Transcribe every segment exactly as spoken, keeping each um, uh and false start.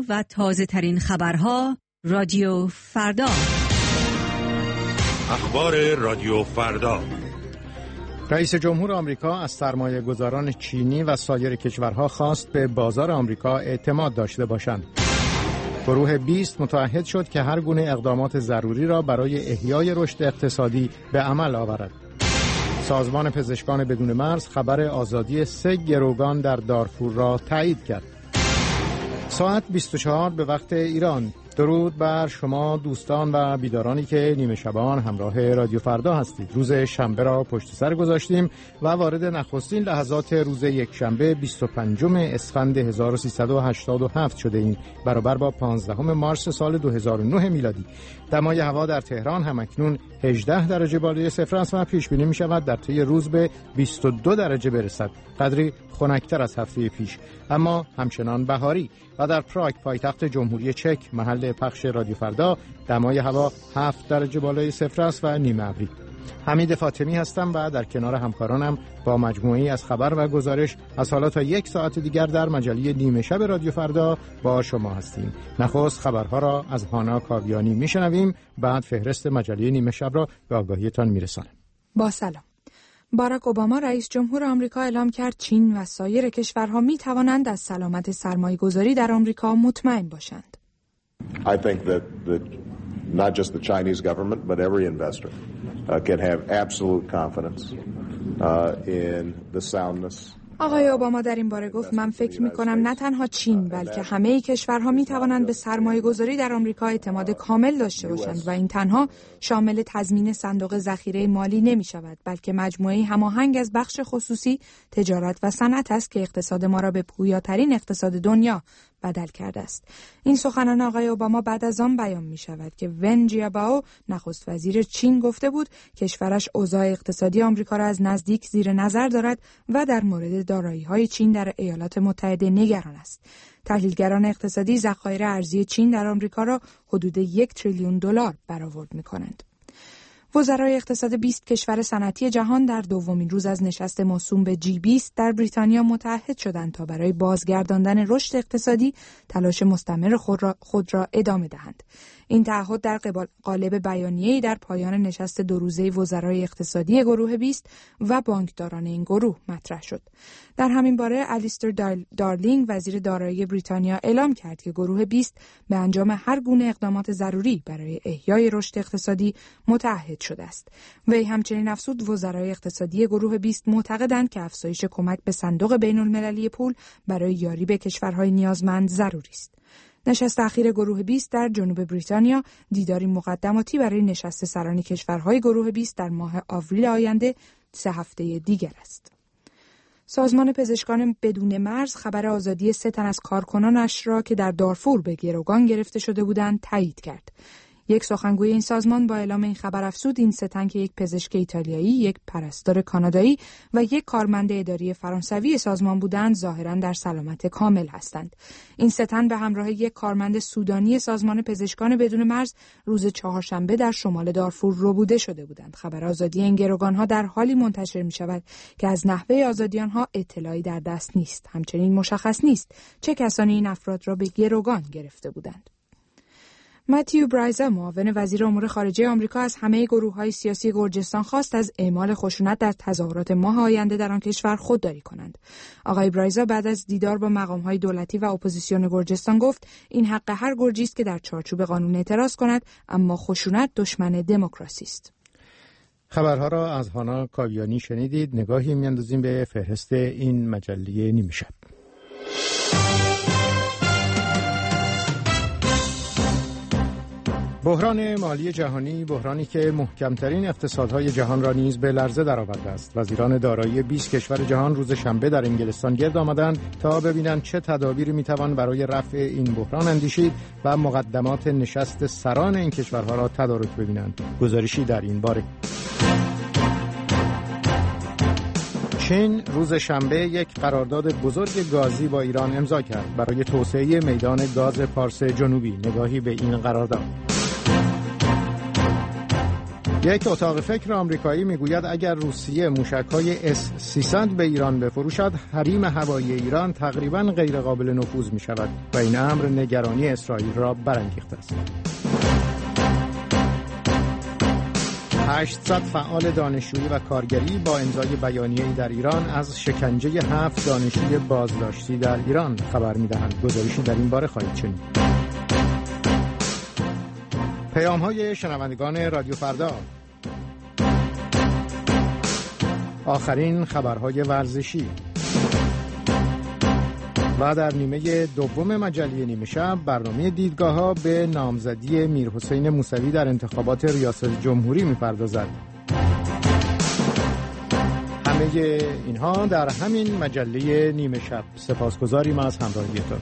و تازه ترین خبرها رادیو فردا. اخبار رادیو فردا. رئیس جمهور آمریکا از سرمایه گذاران چینی و سایر کشورها خواست به بازار آمریکا اعتماد داشته باشند. گروه بیست متعهد شد که هر گونه اقدامات ضروری را برای احیای رشد اقتصادی به عمل آورد. سازمان پزشکان بدون مرز خبر آزادی سه گروگان در دارفور را تایید کرد. ساعت بیست و چهار به وقت ایران. درود بر شما دوستان و بیدارانی که نیمه شبان همراه رادیو فردا هستید. روز شنبه را پشت سر گذاشتیم و وارد نخستین لحظات روز یک شنبه بیست و پنجم اسفند هزار و سیصد و هشتاد و هفت شده ایم، برابر با پانزدهم مارس سال دو هزار و نه میلادی. دمای هوا در تهران همکنون هجده درجه بالای صفر است و پیش بینی می شود در طی روز به بیست و دو درجه برسد، قدری خنک‌تر از هفته پیش اما همچنان بهاری. و در پراگ پایتخت جمهوری چک محل پخش رادیو فردا دمای هوا هفت درجه بالای صفر است و نیمه ابری. حمید فاطمی هستم و در کنار همکارانم با مجموعه‌ای از خبر و گزارش از حالا تا یک ساعت دیگر در مجله نیمه شب رادیو فردا با شما هستیم. نخست خبرها را از هانا کاویانی میشنویم، بعد فهرست مجله نیمه شب را به آگاهیتان میرسانم. با سلام. باراک اوباما رئیس جمهور آمریکا اعلام کرد چین و سایر کشورها می توانند از سلامت سرمایه‌گذاری در آمریکا مطمئن باشند. I think that the not just the Chinese government but every investor uh, can have absolute confidence uh, in the soundness. آقای اوباما در این باره گفت من فکر می کنم نه تنها چین بلکه همه کشورها می توانند به سرمایه گذاری در آمریکا اعتماد کامل داشته باشند و این تنها شامل تضمین صندوق ذخیره مالی نمی شود بلکه مجموعه هماهنگ از بخش خصوصی، تجارت و صنعت است که اقتصاد ما را به پویاترین اقتصاد دنیا بدل کرده است. این سخنان آقای اوباما بعد از آن بیان می شود که ون جیابائو نخست وزیر چین گفته بود کشورش اوضاع اقتصادی آمریکا را از نزدیک زیر نظر دارد و در مورد دارایی‌های چین در ایالات متحده نگران است. تحلیلگران اقتصادی ذخایر ارزی چین در آمریکا را حدود یک تریلیون دلار برآورد می‌کنند. وزرای اقتصاد بیست کشور صنعتی جهان در دومین روز از نشست موسوم به جی بیست در بریتانیا متحد شدند تا برای بازگرداندن رشد اقتصادی تلاش مستمر خود را, خود را ادامه دهند. این تعهد در قالب بیانیه‌ای در پایان نشست دو روزه وزرای اقتصادی گروه بیست و بانکداران این گروه مطرح شد. در همین باره الیستر دارلینگ وزیر دارایی بریتانیا اعلام کرد که گروه بیست به انجام هر گونه اقدامات ضروری برای احیای رشد اقتصادی متعهد شده است. وی همچنین افزود وزرای اقتصادی گروه بیست معتقدند که افزایش کمک به صندوق بین‌المللی پول برای یاری به کشورهای نیازمند ضروری است. نشست اخیر گروه بیست در جنوب بریتانیا دیداری مقدماتی برای نشست سران کشورهای گروه بیست در ماه آوریل آینده سه هفته دیگر است. سازمان پزشکان بدون مرز خبر آزادی سه تن از کارکنانش را که در دارفور به گروگان گرفته شده بودند تایید کرد. یک سخنگوی این سازمان با اعلام این خبر افزود این سه تن که یک پزشک ایتالیایی، یک پرستار کانادایی و یک کارمند اداری فرانسوی سازمان بودند ظاهراً در سلامت کامل هستند. این سه تن به همراه یک کارمند سودانی سازمان پزشکان بدون مرز روز چهارشنبه در شمال دارفور ربوده شده بودند. خبر آزادی این گروگان‌ها در حالی منتشر می‌شود که از نحوه آزادی آنها اطلاعی در دست نیست. همچنین مشخص نیست چه کسانی این افراد را به گروگان گرفته بودند. متیو برایزا معاون وزیر امور خارجه آمریکا از همه گروه‌های سیاسی گرجستان خواست از اعمال خشونت در تظاهرات ماه آینده در آن کشور خودداری کنند. آقای برایزا بعد از دیدار با مقام‌های دولتی و اپوزیسیون گرجستان گفت این حق هر گرجی است که در چارچوب قانون اعتراض کند، اما خشونت دشمن دموکراسی است. خبرها را از هانا کاویانی شنیدید. نگاهی می‌اندازیم به فهرست این مجله نیمه شب. بحران مالی جهانی، بحرانی که محکمترین اقتصادهای جهان را نیز به لرزه درآورده است. وزیران دارایی بیست کشور جهان روز شنبه در انگلستان گرد آمدند تا ببینند چه تدابیری میتوان برای رفع این بحران اندیشید و مقدمات نشست سران این کشورها را تدارک ببینند. گزارشی در این باره. چین روز شنبه یک قرارداد بزرگ گازی با ایران امضا کرد برای توسعه میدان گاز پارس جنوبی. نگاهی به این قرارداد. یک اتاق فکر آمریکایی میگوید اگر روسیه موشک‌های اس سیصد به ایران بفروشد، حریم هوایی ایران تقریباً غیر قابل نفوذ می‌شود و این امر نگرانی اسرائیل را برانگیخته است. هشتصد فعال دانشجویی و کارگری با امضای بیانیه‌ای در ایران از شکنجه هفت دانشجوی بازداشتی در ایران خبر می‌دهند. گزارشی در این باره خواهید شنید. پیام‌های شنوندگان رادیو فردا. آخرین خبرهای ورزشی و در نیمه دوم مجله نیمه شب برنامه دیدگاه‌ها به نامزدی میرحسین موسوی در انتخابات ریاست جمهوری می‌پردازد. همه اینها در همین مجله نیمه شب. سپاسگزاریم از همراهیتان.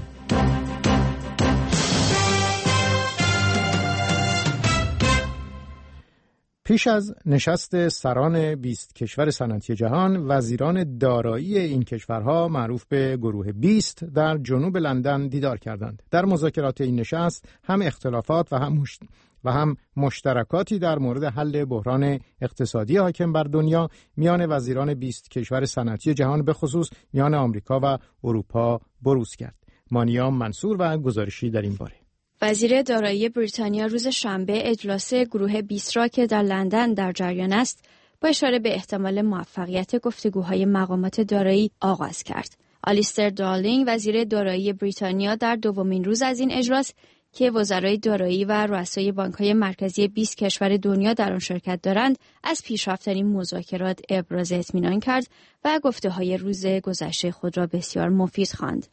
پیش از نشست سران بیست کشور صنعتی جهان، وزیران دارایی این کشورها معروف به گروه بیست در جنوب لندن دیدار کردند. در مذاکرات این نشست هم اختلافات و هم مشت... و هم مشترکاتی در مورد حل بحران اقتصادی حاکم بر دنیا میان وزیران بیست کشور صنعتی جهان به خصوص میان آمریکا و اروپا بروز کرد. مانیا منصور و گزارشی در این باره. وزیر دارایی بریتانیا روز شنبه اجلاس گروه بیست را که در لندن در جریان است، با اشاره به احتمال موفقیت گفتگوهای مقامات دارایی آغاز کرد. آلیستر دارلینگ وزیر دارایی بریتانیا در دومین روز از این اجلاس که وزرای دارایی و رؤسای بانک‌های مرکزی بیست کشور دنیا در آن شرکت دارند، از پیشرفت‌ترین مذاکرات ابراز اطمینان کرد و گفته‌های روز گذشته خود را بسیار مفید خواند.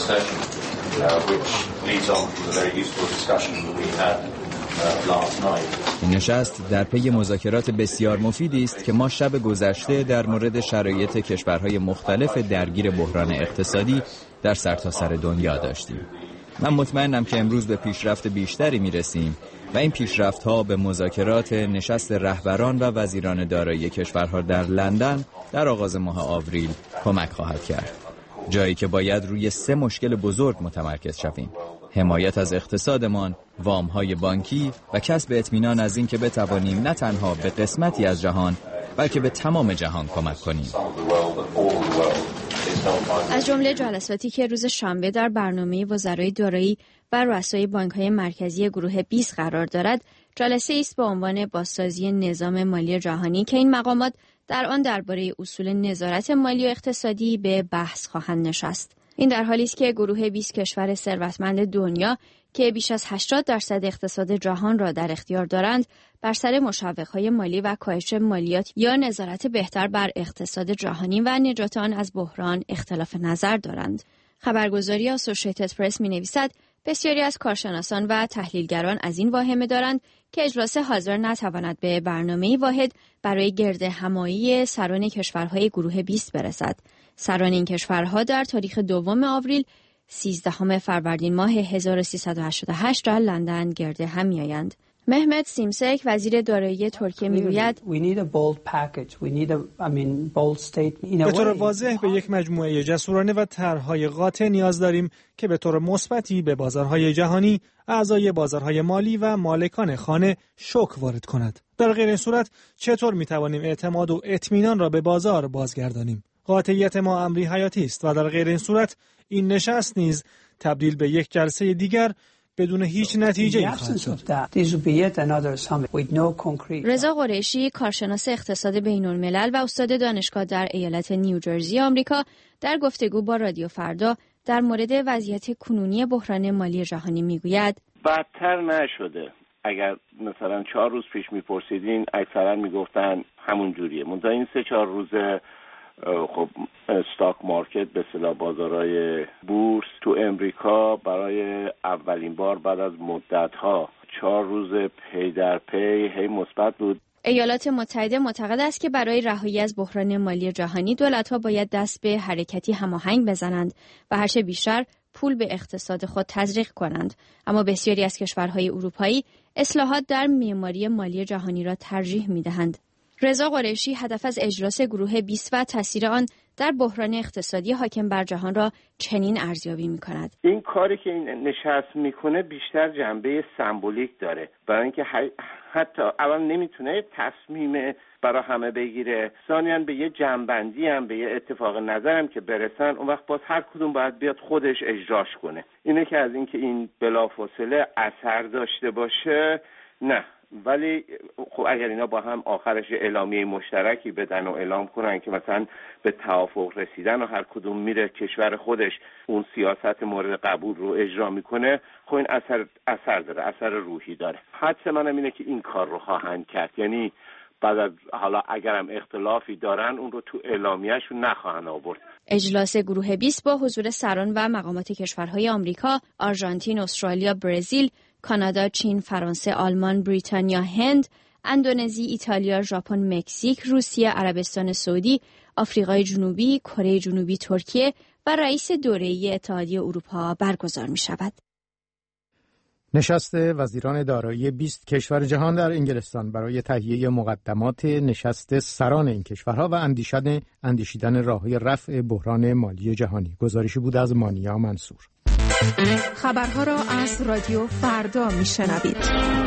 این نشست در پی مذاکرات بسیار مفیدی است که ما شب گذشته در مورد شرایط کشورهای مختلف درگیر بحران اقتصادی در سرتاسر دنیا داشتیم. من مطمئنم که امروز به پیشرفت بیشتری میرسیم و این پیشرفت‌ها به مذاکرات نشست رهبران و وزیران دارایی کشورها در لندن در آغاز ماه آوریل کمک خواهد کرد. جایی که باید روی سه مشکل بزرگ متمرکز شویم: حمایت از اقتصادمان، وام‌های بانکی و کسب اطمینان از این که بتوانیم نه تنها به قسمتی از جهان بلکه به تمام جهان کمک کنیم. از جمله جلساتی که روز شنبه در برنامه وزرای دارایی و رؤسای بانک‌های مرکزی گروه بیست قرار دارد، جلسه است با عنوان بازسازی نظام مالی جهانی که این مقامات در آن درباره اصول نظارت مالی و اقتصادی به بحث خواهند نشست. این در حالی است که گروه بیست کشور ثروتمند دنیا که بیش از هشتاد درصد اقتصاد جهان را در اختیار دارند، بر سر مشوق‌های مالی و کاهش مالیات یا نظارت بهتر بر اقتصاد جهانی و نجات آن از بحران اختلاف نظر دارند. خبرگزاری اسوسییتد پرس می‌نویسد بسیاری از کارشناسان و تحلیلگران از این واهمه دارند که اجلاس حاضر نتواند به برنامه‌ای واحد برای گرد همایی سران کشورهای گروه بیست برسد. سران این کشورها در تاریخ دوم آوریل سیزدهم فروردین ماه هزار و سیصد و هشتاد و هشت در لندن گرد هم می‌آیند. مهمت سیمسک وزیر دارایی ترکیه میگوید به طور واضح به یک مجموعه جسورانه و طرح‌های قاطع نیاز داریم که به طور مثبتی به بازارهای جهانی، اعضای بازارهای مالی و مالکان خانه شوک وارد کند. در غیر این صورت چطور می‌توانیم اعتماد و اطمینان را به بازار بازگردانیم؟ قاطعیت ما امری حیاتی است و در غیر این صورت این نشست نیز تبدیل به یک جلسه دیگر بدون هیچ نتیجه خواهد شد. رضا قریشی کارشناس اقتصاد بین‌الملل و استاد دانشگاه در ایالت نیوجرسی آمریکا در گفتگو با رادیو فردا در مورد وضعیت کنونی بحران مالی جهانی میگوید بدتر نشده. اگر مثلا چهار روز پیش میپرسیدین اکثرا میگفتن همون جوریه. منتها این سه چهار روز خب استاک مارکت به اصطلاح بازارهای بورس تو امریکا برای اولین بار بعد از مدت‌ها چهار روز پی در پی هی مثبت بود. ایالات متحده معتقد است که برای رهایی از بحران مالی جهانی دولت‌ها باید دست به حرکتی هماهنگ بزنند و هرچه بیشتر پول به اقتصاد خود تزریق کنند. اما بسیاری از کشورهای اروپایی اصلاحات در معماری مالی جهانی را ترجیح می‌دهند. رضا قریشی هدف از اجلاس گروه بیست و تاثیر آن در بحران اقتصادی حاکم بر جهان را چنین ارزیابی می‌کند. این کاری که این نشست میکنه بیشتر جنبه سمبولیک داره، برای اینکه حتی اول نمیتونه تصمیم برای همه بگیره، ثانیاً به یه جنبندی هم به یه اتفاق نظر هم که برسن، اون وقت باز هر کدوم باید بیاد خودش اجراش کنه. اینه که از اینکه این بلافاصله اثر داشته باشه نه، ولی خب اگر اینا با هم آخرش اعلامیه مشترکی بدن و اعلام کنن که مثلا به توافق رسیدن و هر کدوم میره کشور خودش اون سیاست مورد قبول رو اجرا میکنه، خب این اثر اثر داره، اثر روحی داره. حدس منم اینه که این کار رو خواهند کرد، یعنی بعد از حالا اگرم اختلافی دارن اون رو تو اعلامیه‌شون نخواهند آورد. اجلاس گروه بیست با حضور سران و مقامات کشورهای آمریکا، آرژانتین، استرالیا، برزیل، کانادا، چین، فرانسه، آلمان، بریتانیا، هند، اندونزی، ایتالیا، ژاپن، مکزیک، روسیه، عربستان سعودی، آفریقای جنوبی، کره جنوبی، ترکیه و رئیس دوره‌ای اتحادیه اروپا برگزار می‌شود. نشست وزیران دارایی بیست کشور جهان در انگلستان برای تهیه مقدمات نشست سران این کشورها و اندیشیدن اندیشیدن راه‌های رفع بحران مالی جهانی. گزارشی بود از مانیا منصور. خبرها را از رادیو فردا میشنوید.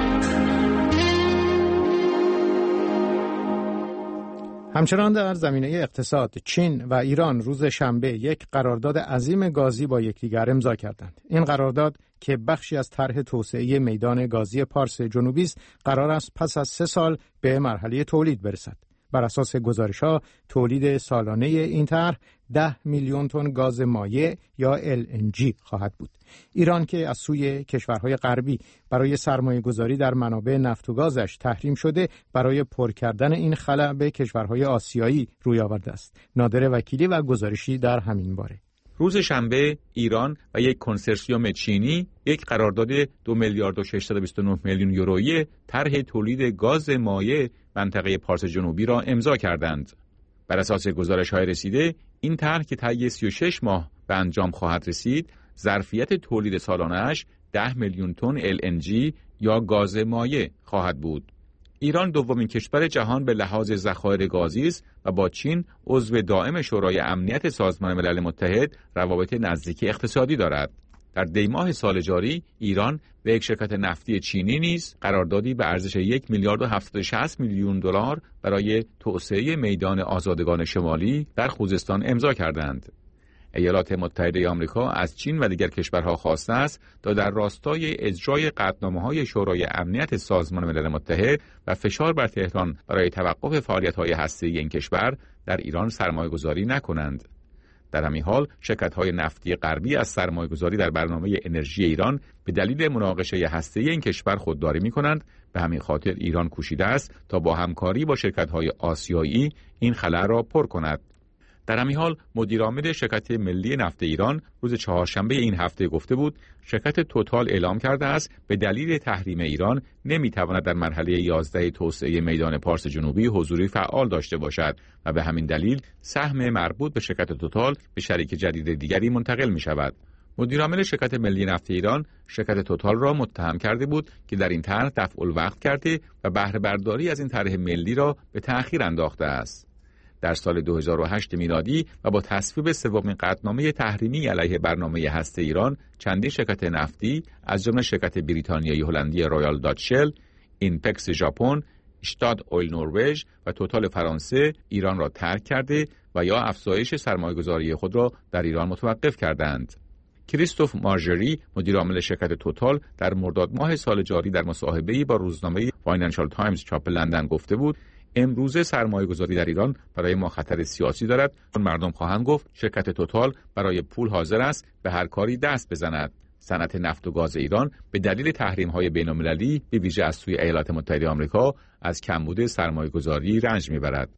همچنان در زمینه اقتصاد، چین و ایران روز شنبه یک قرارداد عظیم گازی با یکدیگر امضا کردند. این قرارداد که بخشی از طرح توسعه میدان گازی پارس جنوبی است، قرار است پس از سه سال به مرحله تولید برسد. بر اساس گزارش‌ها تولید سالانه این طرح ده میلیون تن گاز مایع یا ال ان جی خواهد بود. ایران که از سوی کشورهای غربی برای سرمایه گذاری در منابع نفت و گازش تحریم شده، برای پر کردن این خلأ به کشورهای آسیایی روی آورده است. نادر وکیلی و گزارشی در همین باره. روز شنبه ایران و یک کنسرسیوم چینی یک قرارداد دو میلیارد و ششصد و بیست و نه میلیون یورویی طرح تولید گاز مایع منطقه پارس جنوبی را امضا کردند. بر اساس گزارش‌های رسیده، این طرح که طی سی و شش ماه به انجام خواهد رسید، ظرفیت تولید سالانه‌اش ده میلیون تن ال ان جی یا گاز مایع خواهد بود. ایران دومین کشور جهان به لحاظ ذخایر گازی است و با چین عضو دائم شورای امنیت سازمان ملل متحد روابط نزدیکی اقتصادی دارد. در دیماه سال جاری ایران به یک شرکت نفتی چینی نیز قراردادی به ارزش یک میلیارد و هفتصد و شصت میلیون دلار برای توسعه میدان آزادگان شمالی در خوزستان امضا کردند. ایالات متحده آمریکا از چین و دیگر کشورها خواسته است تا در راستای اجرای قطعنامه‌های شورای امنیت سازمان ملل متحد و فشار بر تهران برای توقف فعالیت‌های هسته‌ای این کشور در ایران سرمایه‌گذاری نکنند. در همین حال شرکت‌های نفتی غربی از سرمایه‌گذاری در برنامه انرژی ایران به دلیل مناقشه هسته‌ای این کشور خودداری می‌کنند. به همین خاطر ایران کوشیده است تا با همکاری با شرکت‌های آسیایی این خلأ را پر کند. در همین حال مدیرعامل شرکت ملی نفت ایران روز چهارشنبه این هفته گفته بود شرکت توتال اعلام کرده است به دلیل تحریم ایران نمیتواند در مرحله یازده توسعه میدان پارس جنوبی حضوری فعال داشته باشد و به همین دلیل سهم مربوط به شرکت توتال به شریک جدید دیگری منتقل می شود. مدیرعامل شرکت ملی نفت ایران شرکت توتال را متهم کرده بود که در این طرح دفع الوقت کرده و بهره برداری از این طرح ملی را به تأخیر انداخته است. در سال دو هزار و هشت میلادی و با تصویب سومین قطعنامه تحریمی علیه برنامه هسته ایران، چندین شرکت نفتی از جمله شرکت بریتانیایی هلندی رایال داچ شل، اینپکس ژاپن، اشتاد اویل نروژ و توتال فرانسه ایران را ترک کرده و یا افزایش سرمایه‌گذاری خود را در ایران متوقف کردند. کریستوف مارژری مدیرعامل شرکت توتال در مرداد ماه سال جاری در مصاحبه‌ای با روزنامه فاینانشال تایمز چاپ لندن گفته بود امروزه سرمایه گذاری در ایران برای ما خطر سیاسی دارد. چون مردم خواهند گفت شرکت توتال برای پول حاضر است به هر کاری دست بزند. صنعت نفت و گاز ایران به دلیل تحریم‌های بین‌المللی به ویژه از سوی ایالات متحده آمریکا از کمبود سرمایه گذاری رنج میبرد.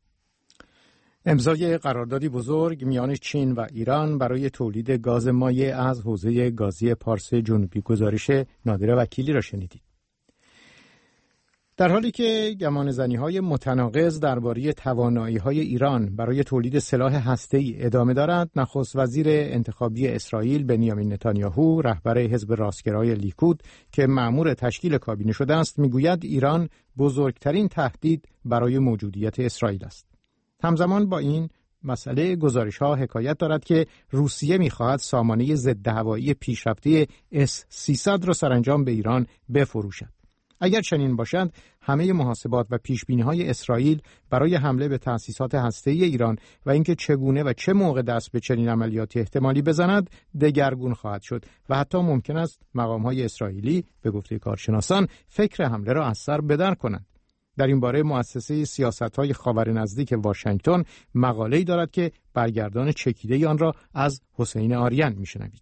امضای قراردادی بزرگ میان چین و ایران برای تولید گاز مایع از حوزه گازی پارس جنوبی. گزارش نادر وکیلی را شنیدید. در حالی که گمانه‌زنی‌های متناقض درباره توانایی‌های ایران برای تولید سلاح هسته‌ای ادامه دارد، نخست وزیر انتخابی اسرائیل بنیامین نتانیاهو، رهبر حزب راستگرای لیکود که مأمور تشکیل کابینه شده است، میگوید ایران بزرگترین تهدید برای موجودیت اسرائیل است. همزمان با این مسئله گزارش‌ها حکایت دارد که روسیه می‌خواهد سامانه ضد هوایی پیشرفته اس سیصد را سرانجام به ایران بفروشد. اگر چنین باشد، همه محاسبات و پیشبینی‌های اسرائیل برای حمله به تأسیسات هسته‌ای ایران و اینکه چگونه و چه موقع دست به چنین عملیاتی احتمالی بزند دگرگون خواهد شد و حتی ممکن است مقام‌های اسرائیلی به گفته کارشناسان فکر حمله را از سر بدر کنند. در این باره مؤسسه سیاست‌های خاور نزدیک واشنگتن مقاله‌ای دارد که برگردان چکیده آن را از حسین آریان می‌شنوید.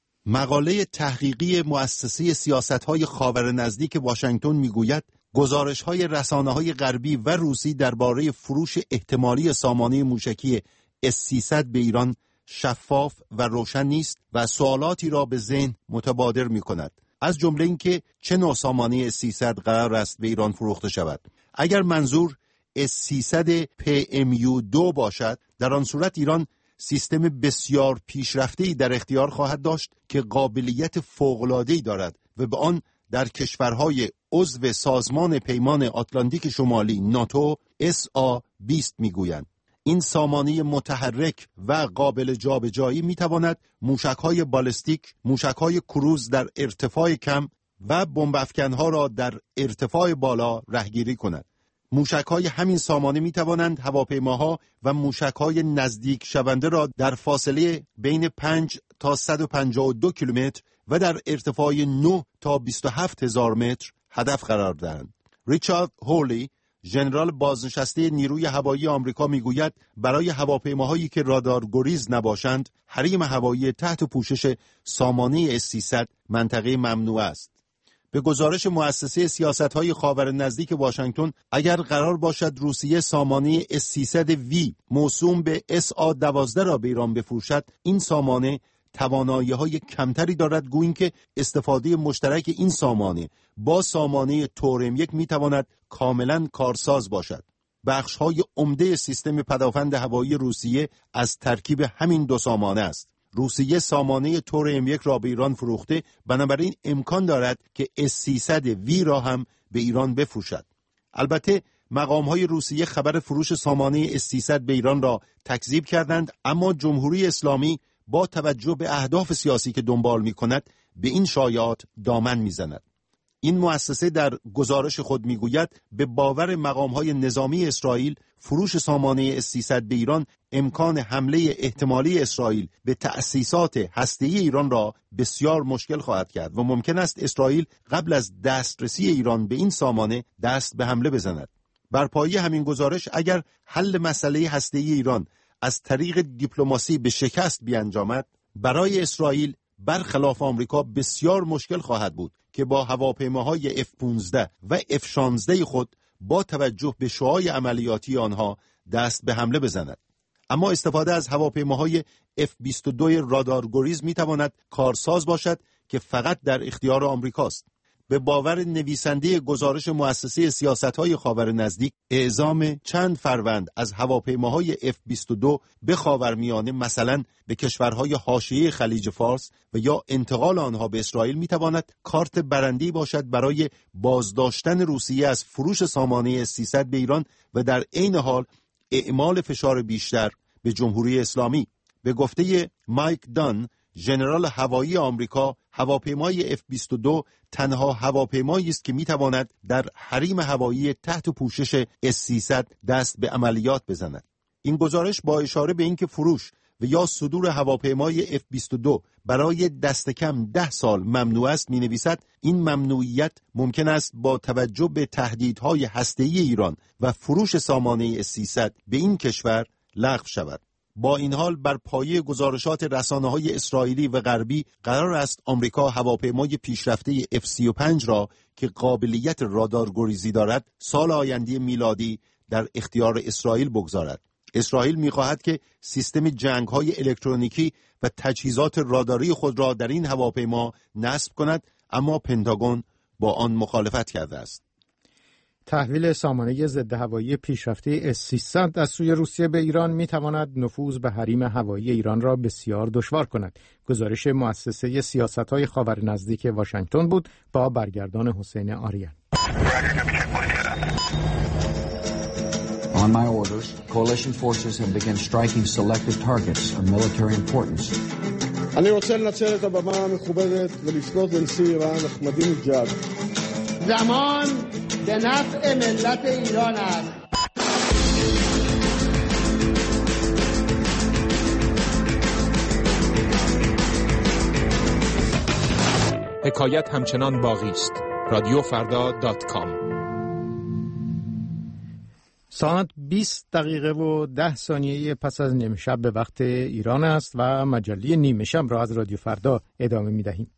مقاله تحقیقی مؤسسه سیاست‌های خاور نزدیک واشنگتن میگوید گزارش‌های رسانه‌های غربی و روسی درباره فروش احتمالی سامانه موشکی اس سیصد به ایران شفاف و روشن نیست و سوالاتی را به ذهن متبادر می‌کند، از جمله اینکه چه نوع سامانه اس سیصد قرار است به ایران فروخته شود. اگر منظور اس سیصد پی ام یو دو باشد، در آن صورت ایران سیستم بسیار پیشرفته‌ای در اختیار خواهد داشت که قابلیت فوق‌العاده‌ای دارد و به آن در کشورهای عضو سازمان پیمان آتلانتیک شمالی ناتو اس آ بیست میگویند. این سامانه متحرک و قابل جابجایی میتواند موشک‌های بالستیک، موشک‌های کروز در ارتفاع کم و بمب‌افکن‌ها را در ارتفاع بالا رهگیری کند. موشک‌های همین سامانه می‌توانند هواپیماها و موشک‌های نزدیک شونده را در فاصله بین پنج تا صد و پنجاه و دو کیلومتر و در ارتفاع نه تا بیست و هفت هزار متر هدف قرار دهند. ریچارد هولی، ژنرال بازنشسته نیروی هوایی آمریکا میگوید برای هواپیماهایی که رادار گریز نباشند، حریم هوایی تحت پوشش سامانه اس سیصد منطقه ممنوع است. به گزارش مؤسسه سیاست‌های خاور نزدیک واشنگتن، اگر قرار باشد روسیه سامانه اس سیصد وی موسوم به اس آ دوازده را به ایران بفروشد، این سامانه توانایی‌های کمتری دارد، گویی که استفاده مشترک این سامانه با سامانه تورم یک می‌تواند کاملاً کارساز باشد. بخش‌های عمده سیستم پدافند هوایی روسیه از ترکیب همین دو سامانه است. روسیه سامانه تورم یک را به ایران فروخته، بنابراین امکان دارد که اس سیصد وی را هم به ایران بفروشد. البته مقام‌های روسیه خبر فروش سامانه اس سیصد به ایران را تکذیب کردند، اما جمهوری اسلامی با توجه به اهداف سیاسی که دنبال می‌کند به این شایعات دامن می‌زند. این مؤسسه در گزارش خود میگوید به باور مقام‌های نظامی اسرائیل فروش سامانه اس سیصد به ایران امکان حمله احتمالی اسرائیل به تأسیسات هسته‌ای ایران را بسیار مشکل خواهد کرد و ممکن است اسرائیل قبل از دسترسی ایران به این سامانه دست به حمله بزند. بر پایه همین گزارش اگر حل مسئله هسته‌ای ایران از طریق دیپلماسی به شکست بیانجامد، برای اسرائیل برخلاف آمریکا بسیار مشکل خواهد بود که با هواپیماهای اف پانزده و اف شانزده خود با توجه به شعاع عملیاتی آنها دست به حمله بزند. اما استفاده از هواپیماهای اف بیست و دو رادار گریز میتواند کارساز باشد که فقط در اختیار آمریکاست. به باور نویسنده گزارش مؤسسه سیاست‌های خاور نزدیک، اعزام چند فروند از هواپیماهای اف بیست و دو به خاورمیانه، مثلا به کشورهای حاشیه خلیج فارس و یا انتقال آنها به اسرائیل میتواند کارت برنده‌ای باشد برای بازداشتن روسیه از فروش سامانه اس سیصد به ایران و در عین حال اعمال فشار بیشتر به جمهوری اسلامی. به گفته مایک دان، ژنرال هوایی آمریکا، هواپیمای اف بیست و دو تنها هواپیمایی است که میتواند در حریم هوایی تحت پوشش اس سیصد دست به عملیات بزند. این گزارش با اشاره به اینکه فروش و یا صدور هواپیمای اف بیست و دو برای دست کم ده سال ممنوع است می‌نویسد این ممنوعیت ممکن است با توجه به تهدیدهای هسته‌ای ایران و فروش سامانه اس سیصد به این کشور لغو شود. با این حال بر پایه گزارشات رسانه‌های اسرائیلی و غربی قرار است آمریکا هواپیمای پیشرفته اف سی و پنج را که قابلیت رادارگریزی دارد سال آینده میلادی در اختیار اسرائیل بگذارد. اسرائیل می‌خواهد که سیستم جنگ‌های الکترونیکی و تجهیزات راداری خود را در این هواپیما نصب کند، اما پنتاگون با آن مخالفت کرده است. تحویل سامانه ضد هوایی پیشرفته اس سیصد از سوی روسیه به ایران می‌تواند نفوذ به حریم هوایی ایران را بسیار دشوار کند. گزارش مؤسسه سیاست‌های خاور نزدیک واشنگتن بود با برگردان حسین آریان. On my orders, coalition forces have begun striking selected targets of military importance. אני רוצה לנצל את הבמה המכובדת ולפנות לנשיא איראן אחמדינג'אד. زمان به نفع ملت ایران است. حکایت همچنان باقی است. رادیو فردا دات کام. ساعت بیست دقیقه و ده ثانیه پس از نیمه شب به وقت ایران است و مجله نیمه شب را از رادیو فردا ادامه می دهیم.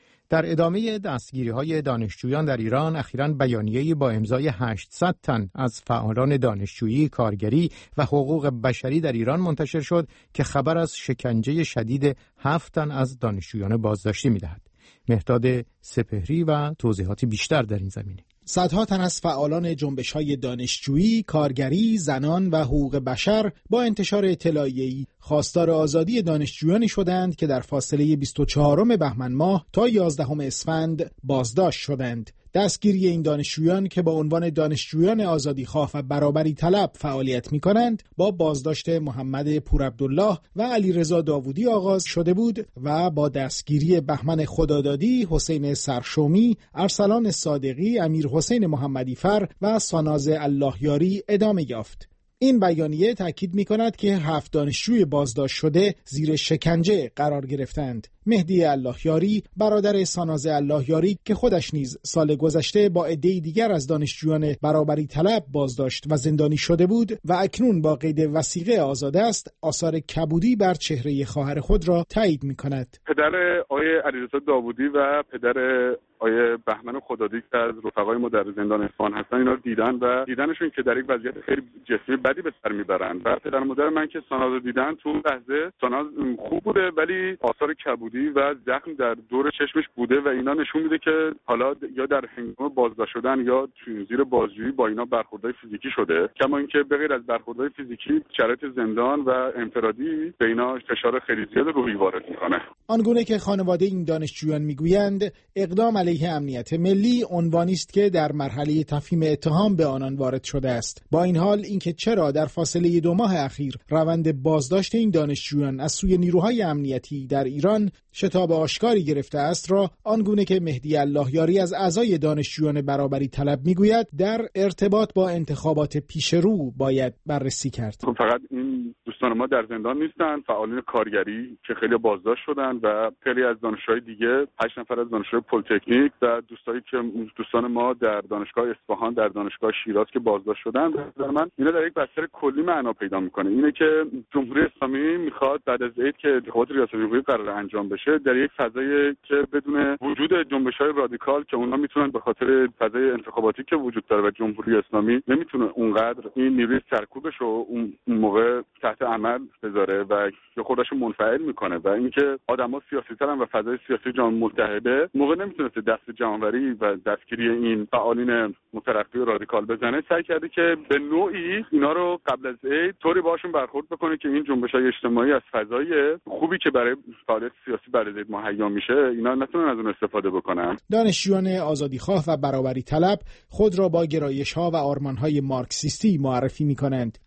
در ادامه دستگیری‌های دانشجویان در ایران اخیراً بیانیه‌ای با امضای هشتصد تن از فعالان دانشجویی، کارگری و حقوق بشری در ایران منتشر شد که خبر از شکنجه شدید هفت تن از دانشجویان بازداشتی می‌دهد. مهداد سپهری و توضیحاتی بیشتر در این زمینه. صدها تن از فعالان جنبش‌های دانشجویی، کارگری، زنان و حقوق بشر با انتشار اطلاعیه‌ای خواستار آزادی دانشجویانی شدند که در فاصله بیست و چهارم بهمن ماه تا یازدهم اسفند بازداشت شدند. دستگیری این دانشجویان که با عنوان دانشجویان آزادیخواه و برابری طلب فعالیت می‌کنند با بازداشت محمد پورعبدالله و علیرضا داوودی آغاز شده بود و با دستگیری بهمن خدادادی، حسین سرشومی، ارسلان صادقی، امیر حسین محمدیفر و ساناز اللهیاری ادامه یافت. این بیانیه تاکید می‌کند که هفت دانشجوی بازداشت شده زیر شکنجه قرار گرفتند. مهدی اللهیاری برادر ساناز اللهیاری که خودش نیز سال گذشته با عده‌ای دیگر از دانشجویان برابری طلب بازداشت و زندانی شده بود و اکنون با قید وثیقه آزاد است، آثار کبودی بر چهره خواهر خود را تایید می‌کند. پدر آقای علیرضا داوودی و پدر آقای بهمن خدادادی که از رفقای ما در زندان اصفهان هستن اینا رو دیدن و دیدنشون که در یک وضعیت خیلی جسمی بدی به سر میبرن و پدر مادر من که ساناز رو دیدن تو اون لحظه ساناز خوب بوده ولی آثار کبودی و زخم در دور چشمش بوده و اینا نشون میده که حالا یا در هنگام بازداشت شدن یا زیر بازجویی با اینا برخوردهای فیزیکی شده، کما اینکه بغیر از برخوردهای فیزیکی شرایط زندان و انفرادی به اینا فشار خیلی زیاد روحی وارد میکنه. آنگونه که خانواده این دانشجویان میگویند اقدام علیه امنیت ملی عنوانی است که در مرحله تفهیم اتهام به آنان وارد شده است. با این حال اینکه چرا در فاصله دو ماه اخیر روند بازداشت این دانشجویان از سوی نیروهای امنیتی در ایران شتاب آشکاری گرفته است را آنگونه که مهدی اللهیاری از اعضای دانشجویان برابری طلب میگوید در ارتباط با انتخابات پیش رو باید بررسی کرد. فقط این دوستان ما در زندان نیستند، فعالین کارگری که خیلی بازداشت شدن و خیلی از دانشجوهای دیگه، هشت نفر از دانشجوی پلی‌تکنیک و دوستایی که دوستان ما در دانشگاه اصفهان، در دانشگاه شیراز که بازداشت شدن، در من اینا در یک بستر کلی معنا پیدا میکنه. اینه که جمهوری اسلامی میخواد بعد از عید که انتخابات ریاست جمهوری قرار انجام بشه در یک فضایی که بدون وجود جنبش‌های رادیکال که اونا میتونن به خاطر فضای انتخاباتی که وجود داره و جمهوری اسلامی نمیتونه اونقدر این نیروی سرکوبش رو اون موقع تحت عمل بذاره و یا خودش منفعل میکنه و اینکه آدما سیاسی‌ترن و فضای سیاسی جامعه متحده موقع نمیتونه دست جمع‌آوری و دستگیری این فعالین مترقی رادیکال بزنه، سعی کرده که به نوعی اینا رو قبل از عید طوری باشون برخورد بکنه که این جنبش‌های اجتماعی از فضای خوبی که برای فعالیت سیاسی برای عید مهیا میشه اینا نتونن از اون استفاده بکنن. دانشجویان آزادیخواه و برابری طلب خود را با گرایش‌ها و آرمان‌های مارکسیستی معرفی می‌کنند.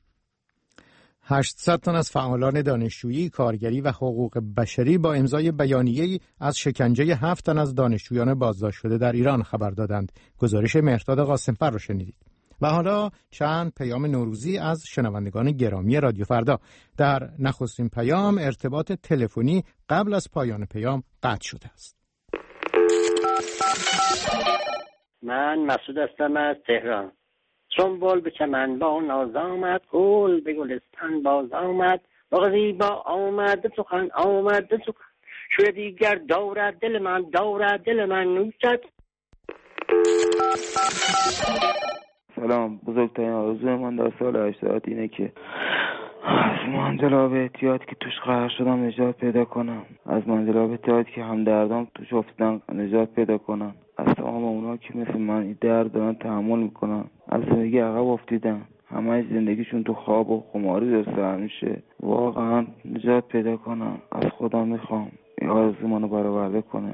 هشتصد تن از فعالان دانشجویی، کارگری و حقوق بشری با امضای بیانیه‌ای از شکنجه هفت تن از دانشجویان بازداشت شده در ایران خبر دادند. گزارش مهرداد قاسمفر را شنیدید. و حالا چند پیام نوروزی از شنوندگان گرامی رادیو فردا. در نخستین پیام ارتباط تلفنی قبل از پایان پیام قطع شده است. من مسعود هستم از تهران. سنبل به چمن با ناز آمد، گل به گلستان باز آمد، باغ زیبا آمد سخن آمد سخن، شوی دیگر دارد دل من، دارد دل من نوشد. سلام، بزرگترین آرزوی من در سال هشتاد اینه که از منزلاب احتیاط که توش قرار شدم نجات پیدا کنم، از منزلاب احتیاط که همدردان توش افتادن نجات پیدا کنم، از تمام اونا که مثل من این درد دارن تحمل میکنن، از زندگی عقب افتیدن، همه زندگیشون تو خواب و خماری داره سر میشه. واقعا نجات پیدا کنم، از خدا میخوام این آرزو منو برآورده کنه.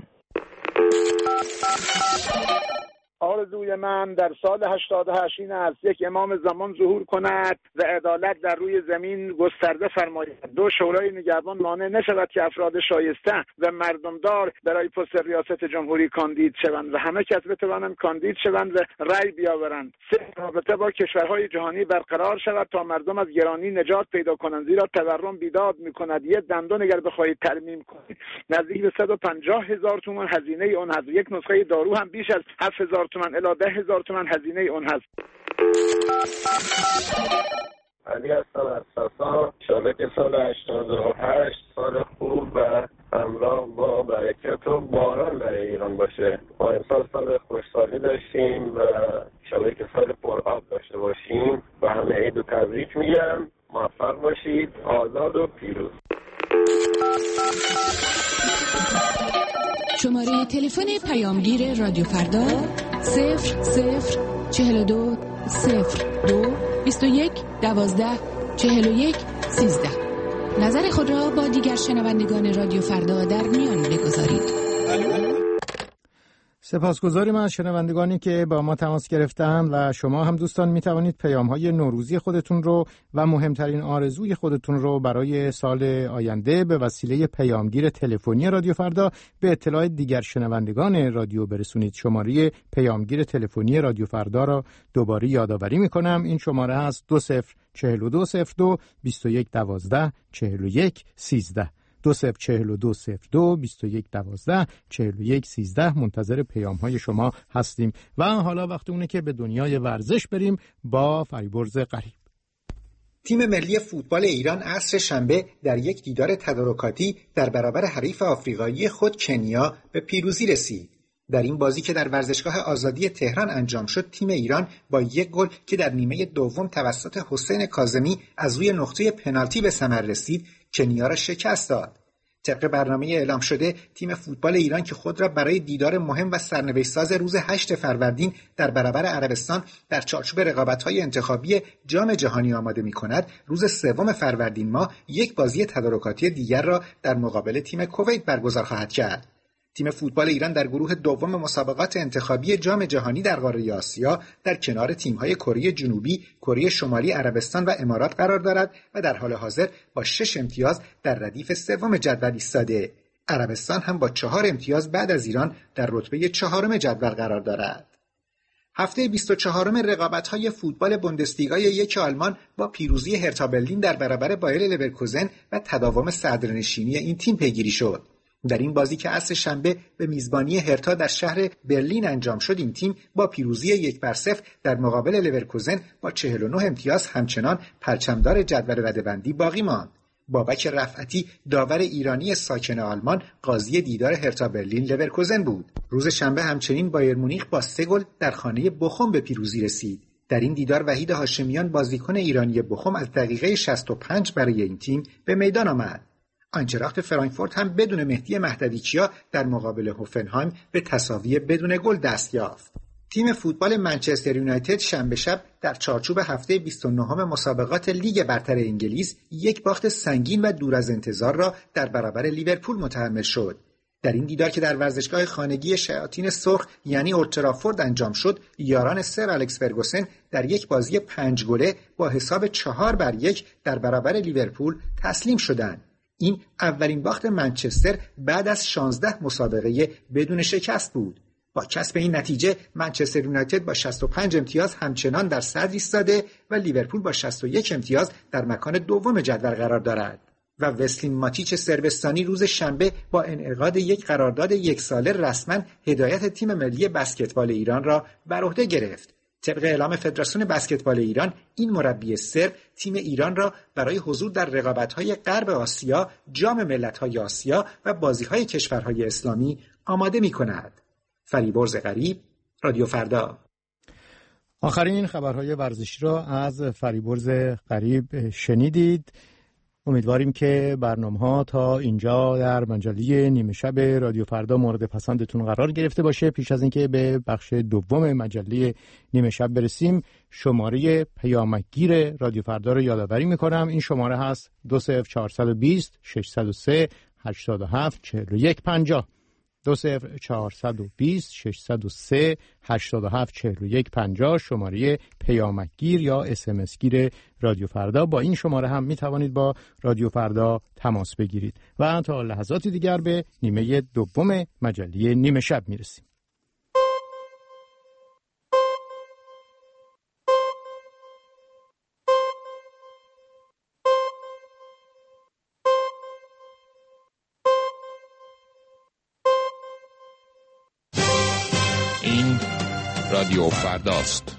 آرزوی من در سال هشتاد و هشت این است یک امام زمان ظهور کند و عدالت در روی زمین گسترده فرماید. دو شورای نگهبان مانع نشود که افراد شایسته و مردمدار برای پست ریاست جمهوری کاندید شوند و همه کس بتوانند کاندید شوند و رأی بیاورند. سه، رابطه با کشورهای جهانی برقرار شود تا مردم از گرانی نجات پیدا کنند، زیرا تورم بیداد میکند. یه دندان اگر بخواهید ترمیم کنید نزدیک به صد و پنجاه هزار تومان هزینه اون هست. یک نسخه دارو هم بیش از هفت هزار تومان الی ده هزار تومان هزینه اون هست. علی هستم از ساسان. انشاءالله که سال هشتاد و هشت سال خوب و همراه با برکت و باران برای ایران باشه. ما امسال سال خوشسالی داشتیم و انشاءالله که سال پرآب داشته باشیم و همه عید و تبریک میگم. موفق باشید. آزاد و پیروز. شماره تلفن پیامگیر رادیو فردا صفر صفر چهل و دو صفر دو بیست و یک دوازده چهل و یک سیزده. نظر خود را با دیگر شنوندگان رادیو فردا در میان بگذارید. سپاسگزاریم از شنوندگانی که با ما تماس گرفتند و شما هم دوستان می توانید پیام‌های نوروزی خودتون رو و مهمترین آرزوی خودتون رو برای سال آینده به وسیله پیامگیر تلفنی رادیو فردا به اطلاع دیگر شنوندگان رادیو برسونید. شماره پیامگیر تلفنی رادیو فردا را دوباره یادآوری می‌کنم. این شماره است دو صفر چهل و دو صفر دو بیست و یک دوازده چهل و یک سیزده. دو صفر چهل و دو صفر دو بیست و یک دوازده چهل و یک سیزده. منتظر پیام های شما هستیم و حالا وقت اونه که به دنیای ورزش بریم با فریبرز غریب. تیم ملی فوتبال ایران عصر شنبه در یک دیدار تدارکاتی در برابر حریف آفریقایی خود کنیا به پیروزی رسید. در این بازی که در ورزشگاه آزادی تهران انجام شد، تیم ایران با یک گل که در نیمه دوم توسط حسین کاظمی از روی نقطه پنالتی به ثمر رسید، کنیا را شکست داد. طبق برنامه اعلام شده، تیم فوتبال ایران که خود را برای دیدار مهم و سرنوشت ساز روز هشت فروردین در برابر عربستان در چارچوب رقابت‌های انتخابی جام جهانی آماده می‌کند، روز سوم فروردین ماه یک بازی تدارکاتی دیگر را در مقابل تیم کویت برگزار خواهد کرد. تیم فوتبال ایران در گروه دوم مسابقات انتخابی جام جهانی در قاره آسیا در کنار تیم‌های کره جنوبی، کره شمالی، عربستان و امارات قرار دارد و در حال حاضر با شش امتیاز در ردیف سوم جدول ایستاده. عربستان هم با چهار امتیاز بعد از ایران در رتبه چهارم جدول قرار دارد. هفته بیست و چهارم رقابت‌های فوتبال بوندسلیگای یک آلمان با پیروزی هرتا برلین در برابر بایر لورکوزن و تداوم صدرنشینی این تیم پیگیری شد. در این بازی که عصر شنبه به میزبانی هرتا در شهر برلین انجام شد، این تیم با پیروزی یک بر صفر در مقابل لورکوزن با چهل و نه امتیاز همچنان پرچمدار جدول رده‌بندی باقی ماند. بابک رفعتی، داور ایرانی ساکن آلمان، قاضی دیدار هرتا برلین لورکوزن بود. روز شنبه همچنین بایر مونیخ با سه گل در خانه بخوم به پیروزی رسید. در این دیدار وحید هاشمیان، بازیکن ایرانی بخوم، از دقیقه شصت و پنج برای این تیم به میدان آمد. آنچراخت فرانکفورت هم بدون مهدی مهدویچیا در مقابل هوفنهایم به تساوی بدون گل دست یافت. تیم فوتبال منچستر یونایتد شنبه شب در چارچوب هفته بیست و نهم مسابقات لیگ برتر انگلیس یک باخت سنگین و دور از انتظار را در برابر لیورپول متحمل شد. در این دیدار که در ورزشگاه خانگی شیاطین سرخ یعنی اولد ترافورد انجام شد، یاران سر الکس فرگوسن در یک بازی پنج گله با حساب چهار بر یک در برابر لیورپول تسلیم شدند. این اولین باخت منچستر بعد از شانزده مسابقه بدون شکست بود. با کسب این نتیجه منچستر یونایتد با شصت و پنج امتیاز همچنان در صدر ایستاده و لیورپول با شصت و یک امتیاز در مکان دوم جدول قرار دارد. و وسلین ماتیچ سربستانی روز شنبه با انعقاد یک قرارداد یک ساله رسما هدایت تیم ملی بسکتبال ایران را بر عهده گرفت. طبق اعلام فدراسیون بسکتبال ایران، این مربی سرب تیم ایران را برای حضور در رقابت‌های غرب آسیا، جام ملت‌های آسیا و بازی‌های کشورهای اسلامی آماده می‌کند. فریبرز غریب، رادیو فردا. آخرین خبرهای ورزشی را از فریبرز غریب شنیدید. امیدواریم که برنامه‌ها تا اینجا در مجله نیمه شب رادیو فردا مورد پسندتون قرار گرفته باشه. پیش از اینکه به بخش دوم مجله نیمه شب برسیم، شماره پیامکگیر رادیو فردا رو یادآوری میکنم. این شماره هست دو صفر چهارصد و بیست ششصد و سه هشتاد و هفت چهل و یک پنجاه. دو صفر چهارصد و بیست ششصد و سه هشتاد و هفت چهل و یک پنجاه شماره پیامکگیر یا اس ام اس گیر رادیو فردا. با این شماره هم می توانید با رادیو فردا تماس بگیرید و تا لحظاتی دیگر به نیمه دوم مجله نیمه شب می رسیم. رادیو فرداست.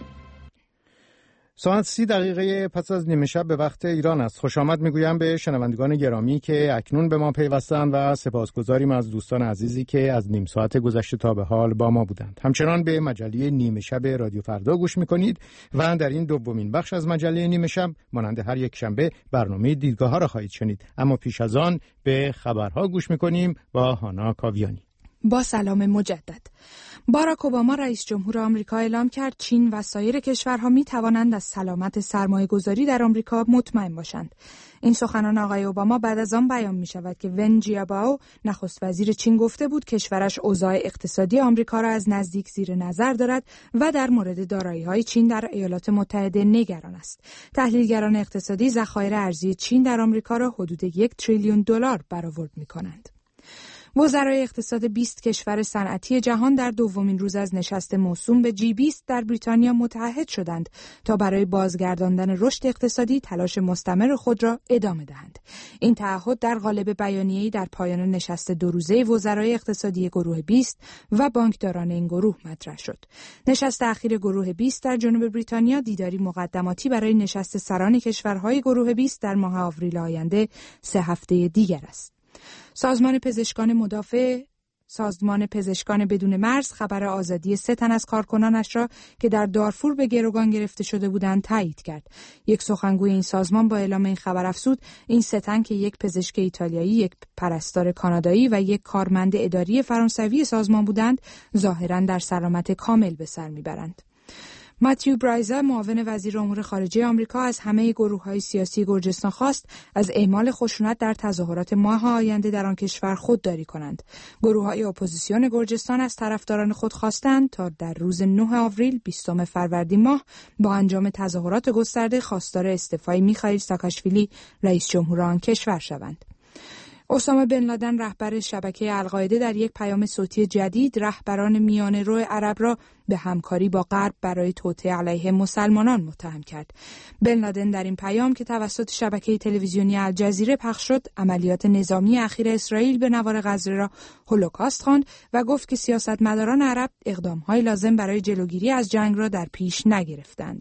ساعت سی دقیقه پس از نیمه شب به وقت ایران است. خوش آمد میگویم به شنوندگان گرامی که اکنون به ما پیوستند و سپاسگزاریم از دوستان عزیزی که از نیم ساعت گذشته تا به حال با ما بودند. همچنان به مجله نیمه شب رادیو فردا گوش میکنید و در این دومین بخش از مجله نیمه شب مانند هر یک شنبه برنامه دیدگاه ها را خواهید شنید. اما پیش از آن به خبرها گوش میکنیم با هانا کاویانی. با سلام مجدد. باراک اوباما رئیس جمهور آمریکا اعلام کرد چین و سایر کشورها می توانند از سلامت سرمایه‌گذاری در آمریکا مطمئن باشند. این سخنان آقای اوباما بعد از آن بیان می شود که ون جیابائو نخست وزیر چین گفته بود کشورش اوضاع اقتصادی آمریکا را از نزدیک زیر نظر دارد و در مورد دارایی‌های چین در ایالات متحده نگران است. تحلیلگران اقتصادی ذخایر ارزی چین در آمریکا را حدود یک تریلیون دلار برآورد می کنند. وزرای اقتصاد بیست کشور صنعتی جهان در دومین روز از نشست موسوم به جی بیست در بریتانیا متحد شدند تا برای بازگرداندن رشد اقتصادی تلاش مستمر خود را ادامه دهند. این تعهد در قالب بیانیه‌ای در پایان نشست دو روزه وزرای اقتصادی گروه بیست و بانکداران این گروه مطرح شد. نشست اخیر گروه بیست در جنوب بریتانیا دیداری مقدماتی برای نشست سران کشورهای گروه بیست در ماه آوریل آینده سه هفته دیگر است. سازمان پزشکان مدافع سازمان پزشکان بدون مرز خبر آزادی سه تن از کارکنانش را که در دارفور به گروگان گرفته شده بودند تایید کرد. یک سخنگوی این سازمان با اعلام این خبر افزود این سه تن که یک پزشک ایتالیایی، یک پرستار کانادایی و یک کارمند اداری فرانسوی سازمان بودند، ظاهراً در سلامت کامل به سر میبرند. ماتیو برایزا معاون وزیر امور خارجه آمریکا از همه گروه‌های سیاسی گرجستان خواست از اعمال خشونت در تظاهرات ماه آینده در آن کشور خودداری کنند. گروه‌های اپوزیسیون گرجستان از طرفداران خود خواستند تا در روز نه آوریل بیستم فروردین ماه با انجام تظاهرات گسترده خواستار استعفای میخائیل ساکاشویلی رئیس جمهور آن کشور شوند. اسامه بن لادن رهبر شبکه القاعده در یک پیام صوتی جدید رهبران میانه‌رو عرب را به همکاری با غرب برای توطئه علیه مسلمانان متهم کرد. بن لادن در این پیام که توسط شبکه تلویزیونی الجزیره پخش شد، عملیات نظامی اخیر اسرائیل به نوار غزه را هولوکاست خواند و گفت که سیاستمداران عرب اقدام‌های لازم برای جلوگیری از جنگ را در پیش نگرفتند.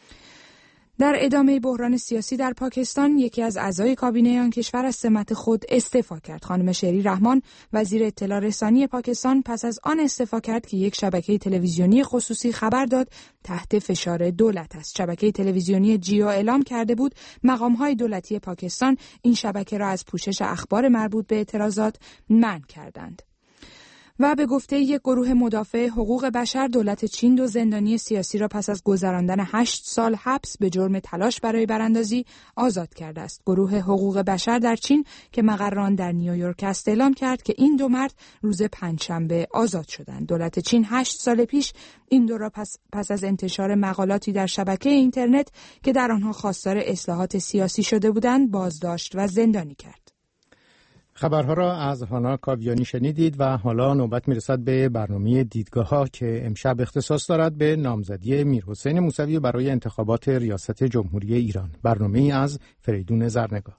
در ادامه بحران سیاسی در پاکستان، یکی از اعضای کابینه آن کشور از سمت خود استعفا کرد. خانم شری رحمان، وزیر اطلاع رسانی پاکستان، پس از آن استعفا کرد که یک شبکه تلویزیونی خصوصی خبر داد تحت فشار دولت است. شبکه تلویزیونی جیو اعلام کرده بود مقام‌های دولتی پاکستان این شبکه را از پوشش اخبار مربوط به اعتراضات منع کردند. و به گفته یک گروه مدافع حقوق بشر، دولت چین دو زندانی سیاسی را پس از گذراندن هشت سال حبس به جرم تلاش برای براندازی آزاد کرده است. گروه حقوق بشر در چین که مقر آن در نیویورک است اعلام کرد که این دو مرد روز پنجشنبه آزاد شدند. دولت چین هشت سال پیش این دو را پس, پس از انتشار مقالاتی در شبکه اینترنت که در آنها خواستار اصلاحات سیاسی شده بودند بازداشت و زندانی کرد. خبرها را از هانا کاویانی شنیدید و حالا نوبت میرسد به برنامه دیدگاه ها که امشب اختصاص دارد به نامزدی میرحسین موسوی برای انتخابات ریاست جمهوری ایران. برنامه از فریدون زرنگار.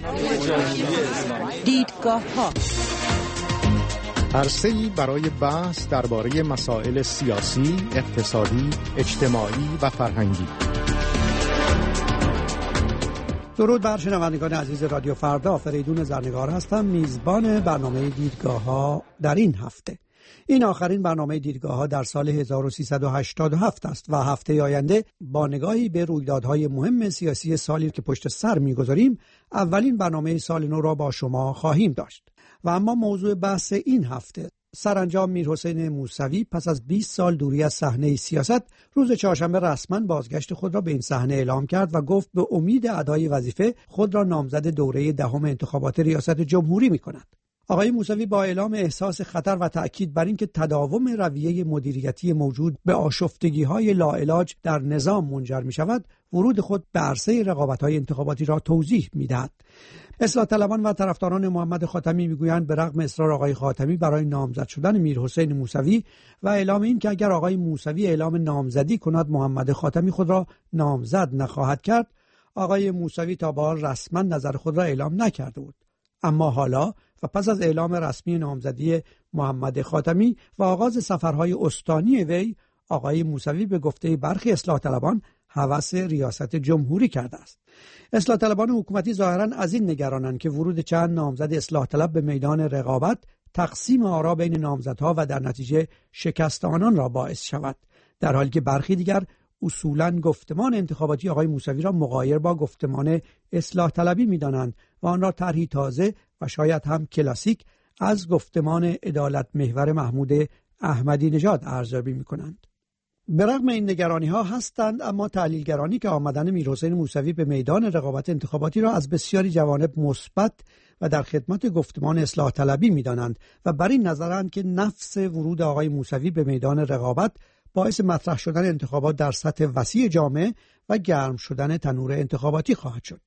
دیدگاه ها عرصه‌ای برای بحث درباره مسائل سیاسی، اقتصادی، اجتماعی و فرهنگی. درود بر شنوندگان عزیز رادیو فردا، فریدون زرنگار هستم، میزبان برنامه دیدگاه ها در این هفته. این آخرین برنامه دیدگاه‌ها در سال هزار و سیصد و هشتاد و هفت است و هفته آینده با نگاهی به رویدادهای مهم سیاسی سالی که پشت سر می‌گذاریم اولین برنامه سال نو را با شما خواهیم داشت. و اما موضوع بحث این هفته، سرانجام میرحسین موسوی پس از بیست سال دوری از صحنه سیاست روز چهارشنبه رسما بازگشت خود را به این صحنه اعلام کرد و گفت به امید ادای وظیفه خود را نامزد دوره دهم انتخابات ریاست جمهوری می‌کند. آقای موسوی با اعلام احساس خطر و تأکید بر اینکه تداوم رویه مدیریتی موجود به آشفتگی‌های لاعلاج در نظام منجر می‌شود، ورود خود به عرصه رقابت‌های انتخاباتی را توضیح می‌دهد. اصلاح طلبان و طرفداران محمد خاتمی میگویند به رغم اصرار آقای خاتمی برای نامزد شدن میرحسین موسوی و اعلام این که اگر آقای موسوی اعلام نامزدی کند محمد خاتمی خود را نامزد نخواهد کرد، آقای موسوی تا به حال رسما نظر خود را اعلام نکرده بود. اما حالا و پس از اعلام رسمی نامزدی محمد خاتمی و آغاز سفرهای استانی وی، آقای موسوی به گفته برخی اصلاح طلبان هوس ریاست جمهوری کرده است. اصلاح طلبان حکومتی ظاهراً از این نگرانند که ورود چند نامزد اصلاح طلب به میدان رقابت تقسیم آرا بین نامزدها و در نتیجه شکست آنان را باعث شود، در حالی که برخی دیگر اصولاً گفتمان انتخاباتی آقای موسوی را مغایر با گفتمان اصلاح طلبی می‌دانند و آن را طرحی تازه و شاید هم کلاسیک از گفتمان عدالت محور محمود احمدی نژاد ارزیابی می‌کنند. به رغم این نگرانی‌ها هستند، اما تحلیلگرانی که آمدن میرحسین موسوی به میدان رقابت انتخاباتی را از بسیاری جوانب مثبت و در خدمت گفتمان اصلاح طلبی می‌دانند و بر این نظرند که نفس ورود آقای موسوی به میدان رقابت باعث مطرح شدن انتخابات در سطح وسیع جامعه و گرم شدن تنور انتخاباتی خواهد شد.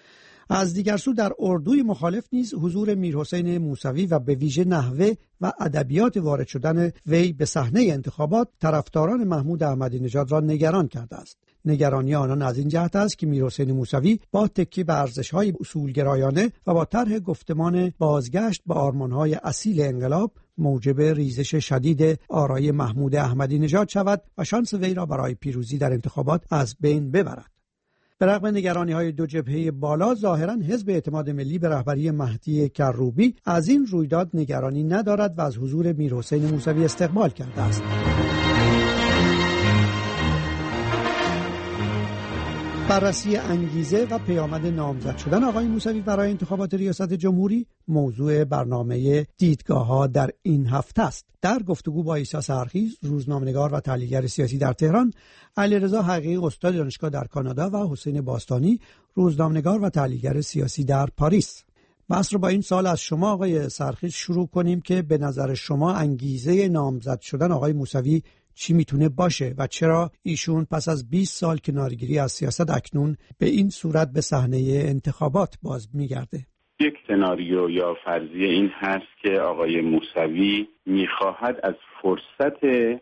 از دیگر سو در اردوی مخالف نیز حضور میرحسین موسوی و به ویژه نحوه و ادبیات وارد شدن وی به صحنه انتخابات طرفداران محمود احمدی نژاد را نگران کرده است. نگرانی آنان از این جهت است که میرحسین موسوی با تکیه بر ارزش‌های اصولگرایانه و با طرح گفتمان بازگشت به آرمان‌های اصیل انقلاب موجب ریزش شدید آرای محمود احمدی نژاد شود و شانس وی را برای پیروزی در انتخابات از بین ببرد. به رغم نگرانی‌های دو جبهه بالا، ظاهراً حزب اعتماد ملی به رهبری مهدی کروبی از این رویداد نگرانی ندارد و از حضور میرحسین موسوی استقبال کرده است. بررسی انگیزه و پیامد نامزد شدن آقای موسوی برای انتخابات ریاست جمهوری موضوع برنامه دیدگاه‌ها در این هفته است. در گفتگو با عیسی سحرخیز، روزنامه‌نگار و تحلیلگر سیاسی در تهران، علیرضا حقیقی استاد دانشگاه در کانادا و حسین باستانی، روزنامه‌نگار و تحلیلگر سیاسی در پاریس. بحث رو با این سوال از شما آقای سحرخیز شروع کنیم که به نظر شما انگیزه نامزد شدن آقای موسوی چی میتونه باشه و چرا ایشون پس از بیست سال کنارگیری از سیاست اکنون به این صورت به صحنه انتخابات باز میگرده؟ یک سناریو یا فرضیه این هست که آقای موسوی میخواهد از فرصت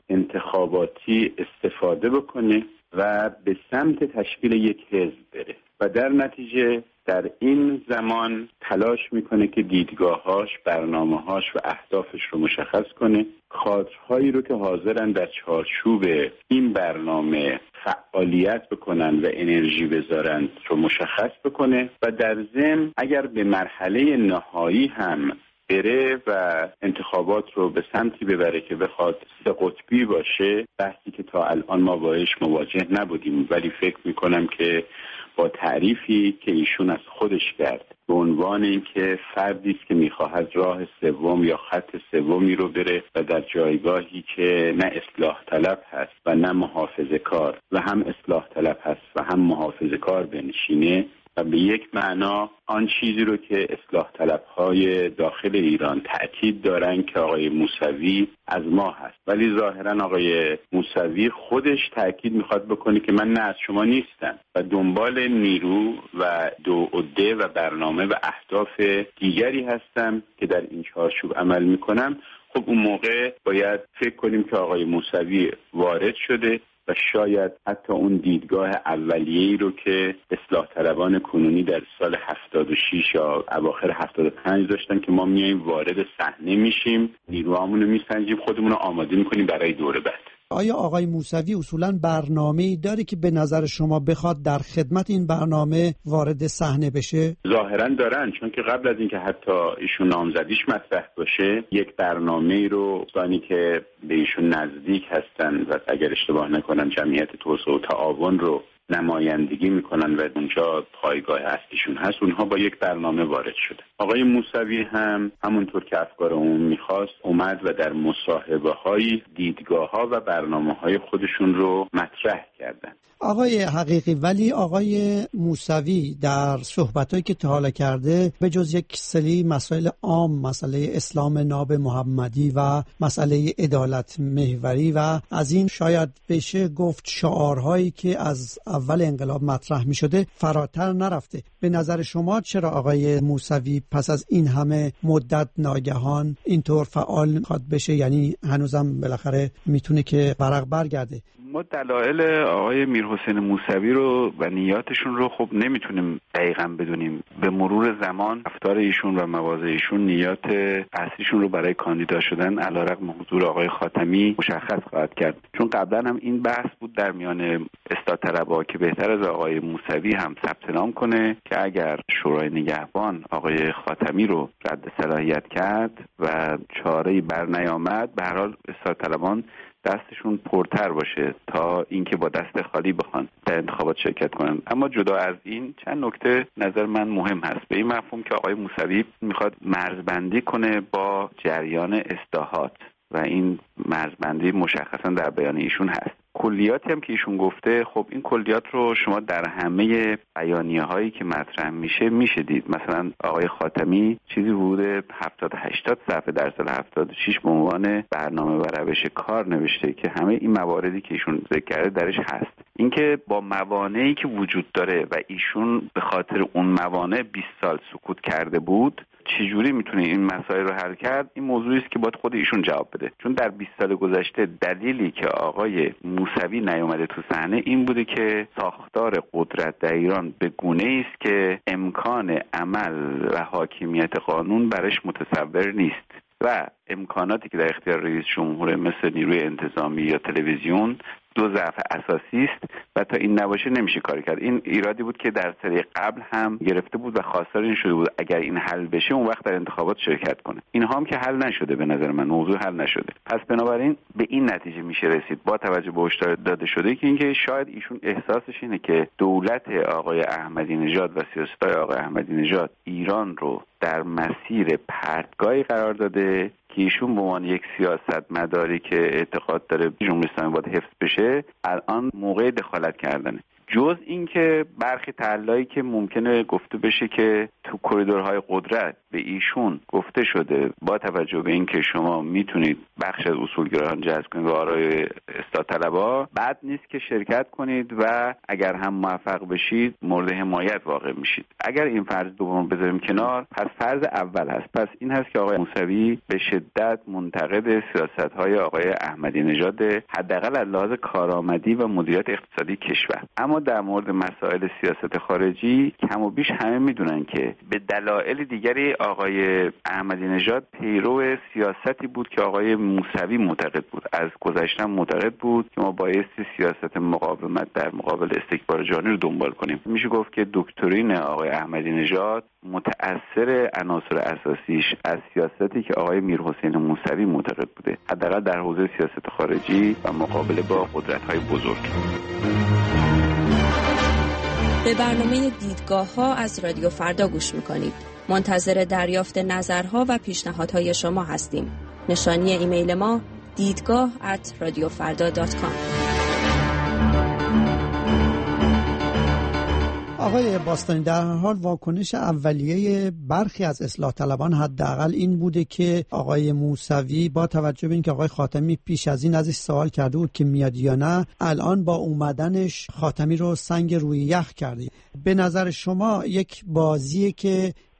انتخاباتی استفاده بکنه و به سمت تشکیل یک حزب بره و در نتیجه در این زمان تلاش میکنه که دیدگاهاش، برنامه‌هاش و اهدافش رو مشخص کنه، کادرهایی رو که حاضرن در چارچوب این برنامه فعالیت بکنن و انرژی بذارن رو مشخص بکنه و در ضمن اگر به مرحله نهایی هم بره و انتخابات رو به سمتی ببره که بخواد سه قطبی باشه، بحثی که تا الان ما باهاش مواجه نبودیم، ولی فکر میکنم که با تعریفی که ایشون از خودش کرد به عنوان اینکه فردی است که میخواهد راه سوم یا خط سومی رو بره و در جایگاهی که نه اصلاح طلب هست و نه محافظه کار و هم اصلاح طلب هست و هم محافظه کار بنشینه و به یک معنا آن چیزی رو که اصلاح طلب‌های داخل ایران تأکید دارن که آقای موسوی از ما هست، ولی ظاهراً آقای موسوی خودش تأکید میخواد بکنه که من نه از شما نیستم و دنبال نیرو و دو عده و برنامه و اهداف دیگری هستم که در این چارچوب عمل میکنم. خب اون موقع باید فکر کنیم که آقای موسوی وارد شده و شاید حتی اون دیدگاه اولیه‌ای رو که اصلاح طلبان کنونی در سال هفتاد و شش یا اواخر هفتاد و پنج داشتن که ما میایم وارد صحنه میشیم، نیروهامون رو میسنجیم، خودمون رو آماده میکنیم برای دوره بعد. آیا آقای موسوی اصولاً برنامه‌ای داره که به نظر شما بخواد در خدمت این برنامه وارد صحنه بشه؟ ظاهراً دارن، چون که قبل از اینکه حتی ایشون نامزدیش مطرح باشه یک برنامه‌ای رو دوستانی که به ایشون نزدیک هستن و اگر اشتباه نکنم جمعیت توسعه و تعاون رو نمایندگی میکنن و اونجا پایگاه اصلیشون هست، اونها با یک برنامه وارد شده. آقای موسوی هم همونطور که افکار عموم میخواست اومد و در مصاحبه های دیدگاه ها و برنامه های خودشون رو مطرح کردن. آقای حقیقی، ولی آقای موسوی در صحبتایی که تا حالا کرده به جز یک سری مسائل عام، مسئله اسلام ناب محمدی و مسئله عدالت محوری و از این شاید بشه گفت شعارهایی که از اول انقلاب مطرح می شده فراتر نرفته. به نظر شما چرا آقای موسوی پس از این همه مدت ناگهان اینطور فعال خواد بشه؟ یعنی هنوزم بالاخره میتونه که ورق برگرده. ما دلایل آقای میرحسین موسوی رو و نیاتشون رو خب نمیتونیم دقیقاً بدونیم. به مرور زمان رفتار ایشون و مواضع ایشون نیات اصلیشون رو برای کاندیدا شدن علیرغم حضور آقای خاتمی مشخص خواهد کرد. چون قبلا هم این بحث بود در میان اصلاح‌طلبها که بهتر از آقای موسوی هم ثبت نام کنه که اگر شورای نگهبان آقای خاتمی رو رد صلاحیت کرد و چاره‌ای بر نیامد، به هر حال اصلاح‌طلبان دستشون پرتر باشه تا اینکه با دست خالی بخوان در انتخابات شرکت کنن. اما جدا از این چند نکته نظر من مهم هست، به این مفهوم که آقای موسوی میخواد مرزبندی کنه با جریان اصلاحات و این مرزبندی مشخصا در بیان ایشون هست. کلیاتی هم که ایشون گفته، خب این کلیات رو شما در همه بیانیه هایی که مطرح میشه میشه دید. مثلا آقای خاتمی چیزی حدود هفتاد هشتاد صفحه در سال هفتاد و شش به عنوان برنامه و روش کار نوشته که همه این مواردی که ایشون ذکر کرده درش هست. اینکه با موانعی که وجود داره و ایشون به خاطر اون موانع بیست سال سکوت کرده بود، چجوری میتونه این مسائل رو حل کرد، این موضوعی است که باید خود ایشون جواب بده. چون در بیست سال گذشته دلیلی که آقای موسوی نیامده تو صحنه این بوده که ساختار قدرت در ایران به گونه‌ای است که امکان عمل و حاکمیت قانون برش متصور نیست و امکاناتی که در اختیار رئیس جمهور مثل نیروی انتظامی یا تلویزیون دو ضعف اساسی است و تا این نباشه نمیشه کار کرد. این ایرادی بود که در سری قبل هم گرفته بود و خواستار این شده بود اگر این حل بشه اون وقت در انتخابات شرکت کنه. اینها هم که حل نشده، به نظر من موضوع حل نشده. پس بنابراین به این نتیجه میشه رسید با توجه به هشدار داده شده که اینکه شاید ایشون احساسش اینه که دولت آقای احمدی نژاد و سیاست‌های آقای احمدی نژاد ایران رو در مسیر پرتگاهی قرار داده که ایشون به عنوان یک سیاستمداری که اعتقاد داره جمهوری اسلامی باید حفظ بشه الان موقع دخالت کردنه. جز اینکه برخی تحلیلایی که ممکنه گفته بشه که تو کریدورهای قدرت به ایشون گفته شده با توجه به اینکه شما میتونید بخش از اصولگرایان جذب کنید و آرای اصلاح طلبها، بد نیست که شرکت کنید و اگر هم موفق بشید مورد حمایت واقع میشید. اگر این فرض دوم بذاریم کنار، پس فرض اول هست. پس این هست که آقای موسوی به شدت منتقد سیاست‌های آقای احمدی نژاد، حداقل از لحاظ کارآمدی و مدیریت اقتصادی کشور. اما در مورد مسائل سیاست خارجی کم و بیش همه میدونن که به دلایل دیگری آقای احمدی نژاد پیرو سیاستی بود که آقای موسوی معتقد بود. از گذشته معتقد بود که ما بایستی سیاست مقاومت در مقابل استکبار جهانی رو دنبال کنیم. میشه گفت که دکترین آقای احمدی نژاد متأثر عناصر اساسیش از سیاستی که آقای میرحسین موسوی معتقد بوده، حداقل در حوزه سیاست خارجی و مقابله با قدرت‌های بزرگ. به برنامه دیدگاه ها از رادیو فردا گوش میکنید. منتظر دریافت نظرها و پیشنهادهای شما هستیم. نشانی ایمیل ما دیدگاه ات رادیو فردا دات کام. آقای باستانی، در هر حال واکنش اولیه برخی از اصلاح طلبان حداقل این بوده که آقای موسوی با توجه به اینکه آقای خاتمی پیش از این ازش سوال کرده بود که میاد یا نه، الان با اومدنش خاتمی رو سنگ روی یخ کرده. به نظر شما یک بازیه که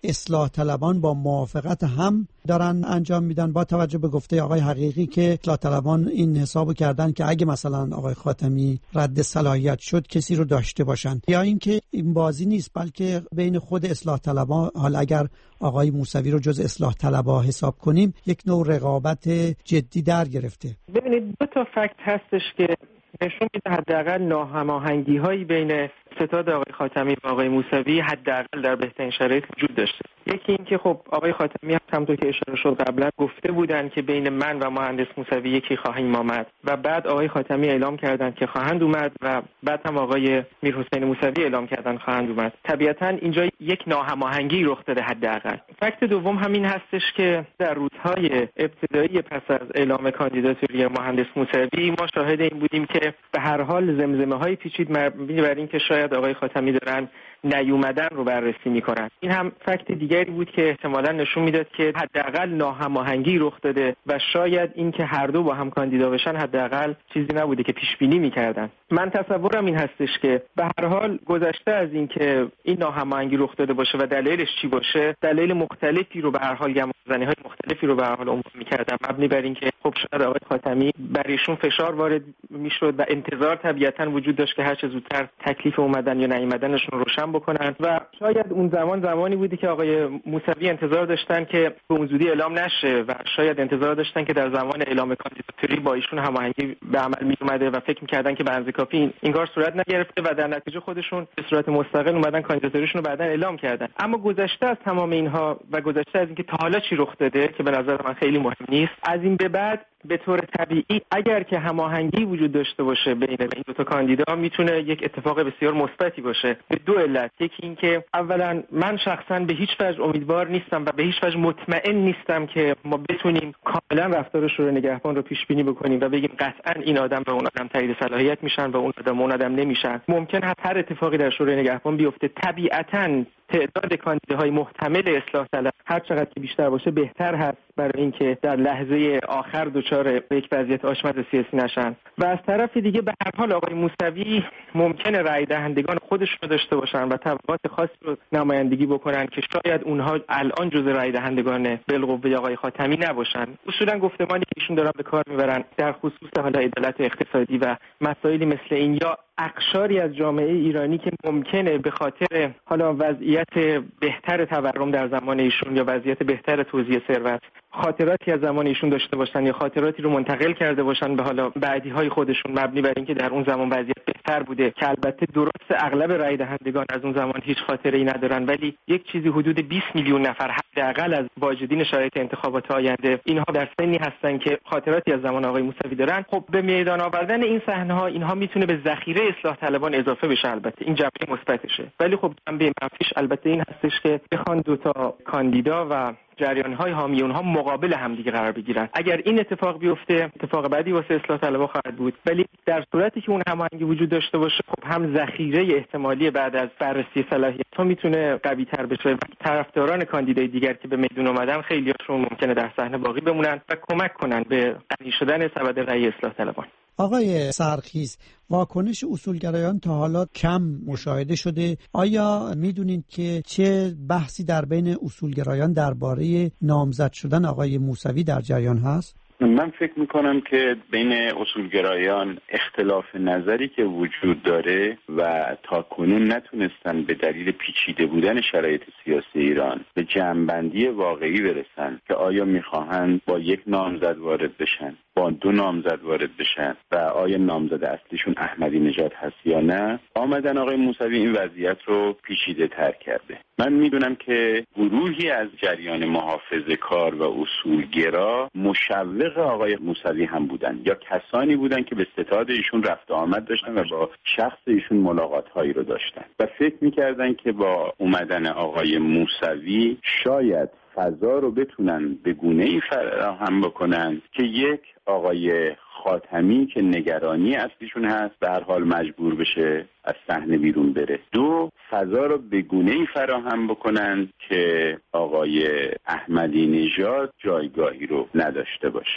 اصلاح طلبان با موافقت هم دارن انجام میدن، با توجه به گفته آقای حقیقی که اصلاح طلبان این حسابو کردن که اگه مثلا آقای خاتمی رد صلاحیت شد کسی رو داشته باشن، یا اینکه این بازی نیست بلکه بین خود اصلاح طلبان، حالا اگر آقای موسوی رو جز اصلاح طلبا حساب کنیم، یک نوع رقابت جدی در گرفته؟ ببینید دو تا فکت هستش که نشون میده حداقل ناهماهنگی هایی بین ستاد آقای خاتمی و آقای موسوی حداقل در بهترین شرایط وجود داشته. یکی این که خب آقای خاتمی همونطور که اشاره شد قبلا گفته بودن که بین من و مهندس موسوی یکی خواهیم آمد و بعد آقای خاتمی اعلام کردند که خواهند اومد و بعد هم آقای میرحسین موسوی اعلام کردن خواهند اومد. طبیعتا اینجا یک ناهماهنگی رخ داده حداقل. فکت دوم همین هستش که در روزهای ابتدایی پس از اعلام کاندیداتوری مهندس موسوی ما شاهد این بودیم که به هر حال زمزمه‌های پیچید مبنی بر این که شاید آقای خاتمی دارن نیومدن رو بررسی میکنن. این هم فکت دیگری بود که احتمالاً نشون میداد که حداقل ناهماهنگی رخ داده و شاید این که هر دو با هم کاندیدا بشن حداقل چیزی نبوده که پیش بینی میکردن. من تصورم این هستش که به هر حال گذشته از این که این ناهماهنگی رخ داده باشه و دلیلش چی باشه، دلیل مختلفی رو به هر حال گمانه‌های مختلفی رو به هر حال عنوان میکردن، مبنی بر این که خب شاید آقای خاتمی بر ایشون فشار وارد میشد و انتظار طبیعتاً وجود داشت که هر چه زودتر تکلیف اومدن یا نیومدنشون روشن بکنن و شاید اون زمان زمانی بودی که آقای موسوی انتظار داشتن که به اون زودی اعلام نشه و شاید انتظار داشتن که در زمان اعلام کاندیداتوری با ایشون هماهنگی به عمل می اومده و فکر می‌کردن که به اندازه کافی این, این کار صورت نگرفته و در نتیجه خودشون به صورت مستقل اومدن کاندیداتوریشون رو بعداً اعلام کردن. اما گذشته از تمام اینها و گذشته از اینکه تا حالا چی رخ داده که به نظر من خیلی مهم نیست، از این به بعد به طور طبیعی اگر که هماهنگی وجود داشته باشه بین این دو تا کاندیدا میتونه یک اتفاق بسیار مثبتی باشه به دو علت. یکی این که اولا من شخصا به هیچ وجه امیدوار نیستم و به هیچ وجه مطمئن نیستم که ما بتونیم کاملا رفتار شورای نگهبان رو پیش بینی بکنیم و بگیم قطعا این آدم و اون آدم تایید صلاحیت میشن و اون آدم و اون آدم نمیشن. ممکن هست هر اتفاقی در شورای نگهبان بیفته. طبیعتاً تعداد کاندیداهای محتمل اصلاح طلب هر چقدر که بیشتر باشه بهتر هست برای اینکه در لحظه آخر دچار یک وضعیت آشمز سیاسی نشن. و از طرف دیگه به هر حال آقای موسوی ممکنه رأی دهندگان خودشون رو داشته باشن و طبقات خاصی رو نمایندگی بکنن که شاید اونها الان جزء رأی دهندگان بالقوه آقای خاتمی نباشن. اصولا گفتمانی که ایشون دارن به کار میبرن در خصوص حالا عدالت اقتصادی و مسائلی مثل این یا اقشاری از جامعه ایرانی که ممکنه به خاطر حالا وضعیت بهتر تورم در زمان ایشون یا وضعیت بهتر توزیع ثروت خاطراتی از زمان ایشون داشته باشن یا خاطراتی رو منتقل کرده باشن به حالا بعدی‌های خودشون مبنی بر اینکه در اون زمان وضعیت بهتر بوده، که البته درست اغلب رای دهندگان از اون زمان هیچ خاطره‌ای ندارن، ولی یک چیزی حدود بیست میلیون نفر حداقل از واجدین شرایط انتخابات آینده اینها در سنی هستن که خاطراتی از زمان آقای موسوی دارن. خب به میدان آوردن این صحنه‌ها اینها میتونه به ذخیره اصلاح طلبان اضافه بشه. البته این جنبه مثبتشه، ولی خب جنبه منفیش البته این هستش که بخوان دو تا کاندیدا و جریان‌های حامی اونها مقابل همدیگه قرار بگیرن. اگر این اتفاق بیفته اتفاق بعدی واسه اصلاح طلبها خواهد بود، ولی در صورتی که اون هماهنگی وجود داشته باشه خب هم ذخیره احتمالی بعد از بررسی صلاحیت‌ها میتونه قوی‌تر بشه و طرفداران کاندیدای دیگر که به میدون اومدن خیلی‌هاشون ممکنه در صحنه باقی بمونن و کمک کنن به غنی شدن سبد رأی اصلاح طلبان. آقای سرخیز، واکنش اصولگرایان تا حالا کم مشاهده شده. آیا میدونید که چه بحثی در بین اصولگرایان درباره نامزد شدن آقای موسوی در جریان هست؟ من فکر میکنم که بین اصولگرایان اختلاف نظری که وجود داره و تا کنون نتونستن به دلیل پیچیده بودن شرایط سیاسی ایران به جمع‌بندی واقعی برسن که آیا میخواهند با یک نامزد وارد بشن، با دو نامزد وارد بشن و آیا نامزد اصلیشون احمدی نژاد هست یا نه. آمدن آقای موسوی این وضعیت رو پیچیده تر کرده. من میدونم که گروهی از جریان محافظه کار و اصولگرا مشوق آقای موسوی هم بودن یا کسانی بودن که به ستاد ایشون رفت و آمد داشتن و با شخص ایشون ملاقات هایی رو داشتن و فکر میکردن که با اومدن آقای موسوی شاید فضا رو بتونن به گونه‌ای فراهم بکنن که یک آقای خاتمی که نگرانی اصلیشون هست به هر حال مجبور بشه از صحنه بیرون بره. دو، فضا رو به گونه‌ای فراهم بکنن که آقای احمدی نژاد جایگاهی رو نداشته باشه.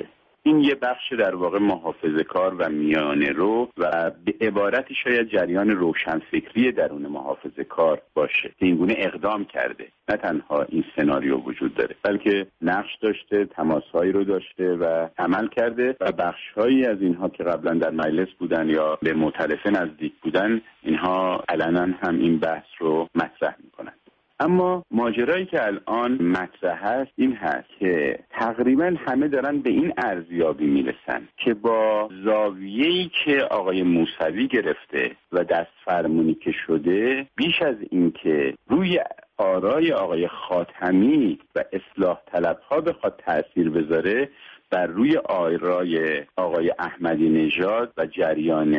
این یه بخش در واقع محافظه‌کار و میانه رو و به عبارتی شاید جریان روشنفکری درون محافظه‌کار باشه که اینگونه اقدام کرده. نه تنها این سناریو وجود داره بلکه نقش داشته، تماس‌هایی رو داشته و عمل کرده و بخش‌هایی از اینها که قبلا در مجلس بودن یا به مؤتلفه نزدیک بودن، اینها علنا هم این بحث رو مطرح می‌کنن. اما ماجرایی که الان مطرح هست این هست که تقریبا همه دارن به این ارزیابی میرسن که با زاویه‌ای که آقای موسوی گرفته و دست فرمونی که شده، بیش از این که روی آرای آقای خاتمی و اصلاح طلبها بخواد تأثیر بذاره، بر روی آرای آقای احمدی نژاد و جریان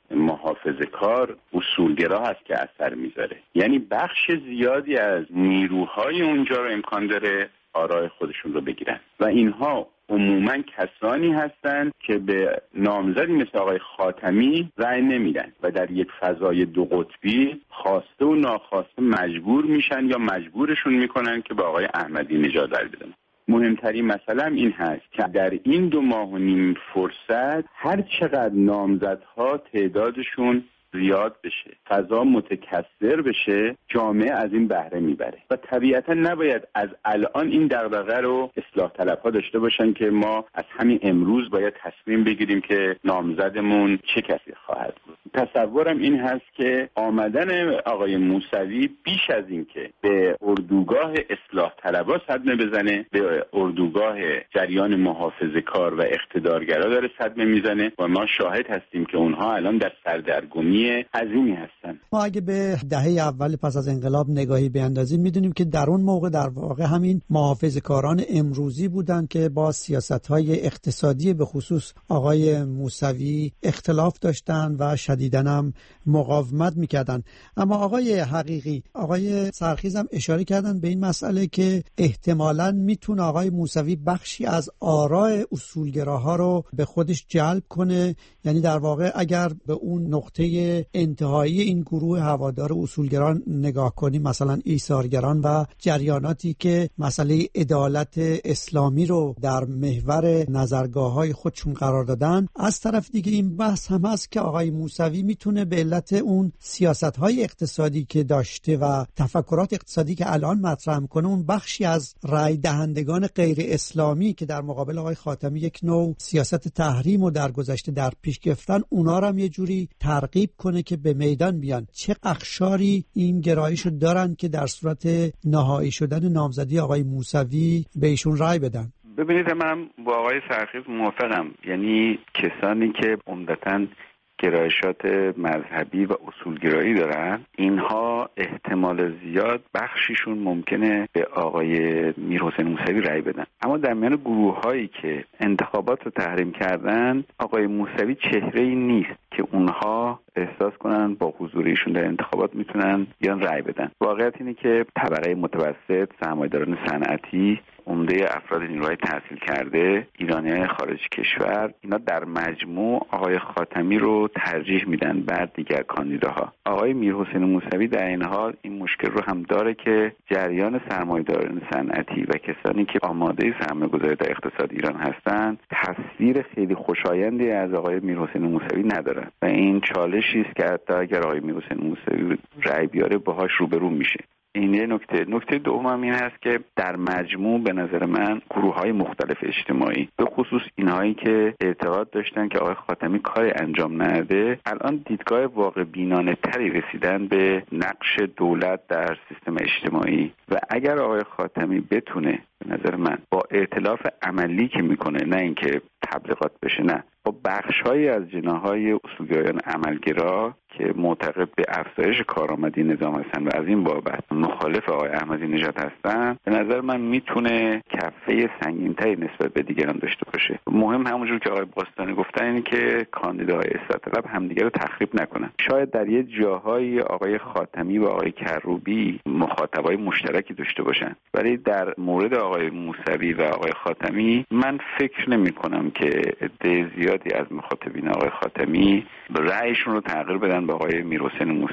محافظه‌کار اصولگرا هست که اثر میذاره. یعنی بخش زیادی از نیروهای اونجا رو امکان داره آرای خودشون رو بگیرن و اینها عموماً کسانی هستند که به نامزدی مثل آقای خاتمی رأی نمیدن و در یک فضای دو قطبی خواسته و ناخواسته مجبور میشن یا مجبورشون میکنن که به آقای احمدی نژاد رأی بدن. مهمترین مسئله این هست که در این دو ماه و نیم فرصت هر چقدر نامزدها تعدادشون زیاد بشه، فضا متکثر بشه، جامعه از این بهره میبره و طبیعتا نباید از الان این دغدغه رو اصلاح طلبها داشته باشن که ما از همین امروز باید تصمیم بگیریم که نامزدمون چه کسی خواهد بود. تصورم این هست که آمدن آقای موسوی بیش از این که به اردوگاه اصلاح طلبها صدمه بزنه، به اردوگاه جریان محافظه‌کار و اقتدارگرا داره صدمه میزنه و ما شاهد هستیم که اونها الان در سردرگمی عظیمی هستن. ما اگه به دهه اول پس از انقلاب نگاهی بیاندازیم میدونیم که در اون موقع در واقع همین محافظه‌کاران امروزی بودن که با سیاست‌های اقتصادی به خصوص آقای موسوی اختلاف داشتن و شدیداً هم مقاومت میکردن. اما آقای حقیقی، آقای سرخیز هم اشاره کردن به این مسئله که احتمالاً میتونه آقای موسوی بخشی از آراء اصولگراها رو به خودش جلب کنه. یعنی در واقع اگر به اون نقطه انتهایی این گروه هوادار اصولگران نگاه کنیم، مثلا ایثارگران و جریاناتی که مسئله عدالت اسلامی رو در محور نظرگاه‌های خودشون قرار دادن، از طرف دیگه این بحث هم هست که آقای موسوی میتونه به علت اون سیاست‌های اقتصادی که داشته و تفکرات اقتصادی که الان مطرح میکنه، اون بخشی از رای دهندگان غیر اسلامی که در مقابل آقای خاتمی یک نوع سیاست تحریم و در گذشته در پیش گرفتن، اونا رو هم یه جوری ترغیب کنه که به میدان بیان. چه اقشاری این گرایشو دارن که در صورت نهایی شدن نامزدی آقای موسوی به ایشون رای بدن؟ ببینید، من با آقای سرخیز موافقم. یعنی کسانی که عمدتاً گرایشات مذهبی و اصولگرایی دارن، اینها احتمال زیاد بخشیشون ممکنه به آقای میرحسین موسوی رأی بدن. اما در میان گروه هایی که انتخابات رو تحریم کردن، آقای موسوی چهره‌ای نیست که اونها احساس کنن با حضور ایشون در انتخابات میتونن بیان رأی بدن. واقعیت اینه که طبقه متوسط، سرمایه‌داران صنعتی، عمده افراد نیروهای تحصیل کرده، ایرانیان خارج کشور، اینا در مجموع آقای خاتمی رو ترجیح میدن بر دیگر کاندیداها. آقای میرحسین موسوی در این حال این مشکل رو هم داره که جریان سرمایه‌داران صنعتی و کسانی که آماده سرمایه‌گذاری در اقتصاد ایران هستند، تصویر خیلی خوشایندی از آقای میرحسین موسوی ندارن و این چالشی است که حتی اگر آقای میرحسین موسوی رأی بیاره باهاش روبرو میشه. این یه نکته. نکته دوم این هست که در مجموع به نظر من گروه‌های مختلف اجتماعی، به خصوص اینهایی که اعتقاد داشتن که آقای خاتمی کاری انجام نده، الان دیدگاه واقع بینانه تری رسیدن به نقش دولت در سیستم اجتماعی و اگر آقای خاتمی بتونه، به نظر من، با ائتلاف عملی که میکنه، نه اینکه تبلیغات بشه، نه، با بخش‌هایی از جناح‌های اصولگرایان عملگرا که معتقد به افزایش کارآمدی نظام هستن و از این بابت مخالف آقای احمدی نژاد هستن، به نظر من میتونه کفه سنگین‌تری نسبت به دیگران داشته باشه. مهم همونجور که آقای باستانی گفتن اینه که کاندیداهای اصلاح طلب همدیگه رو تخریب نکنن. شاید در یه جاهای آقای خاتمی و آقای کروبی مخاطبای مشترکی داشته باشن، ولی در مورد آقای موسوی و آقای خاتمی من فکر نمی‌کنم که عده زیادی از مخاطبین آقای خاتمی رأیشون رو تغییر بدن به آقای میرحسین موسوی.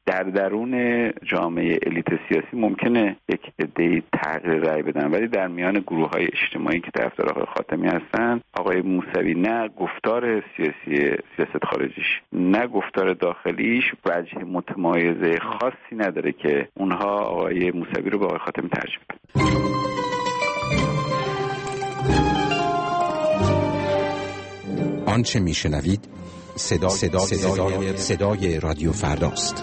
در درون جامعه الیت سیاسی ممکنه یک عده‌ای تغییر رأی بدن، ولی در میان گروه‌های اجتماعی که طرفدار آقای خاتمی هستن، آقای موسوی نه گفتار سیاسی سیاست خارجیش نه گفتار داخلیش وجه متمایز خاصی نداره که اونها آقای موسوی رو به آقای خاتمی ترجیح بدن. آنچه میشنوید صدا صدا صدای, صدای رادیو فرداست.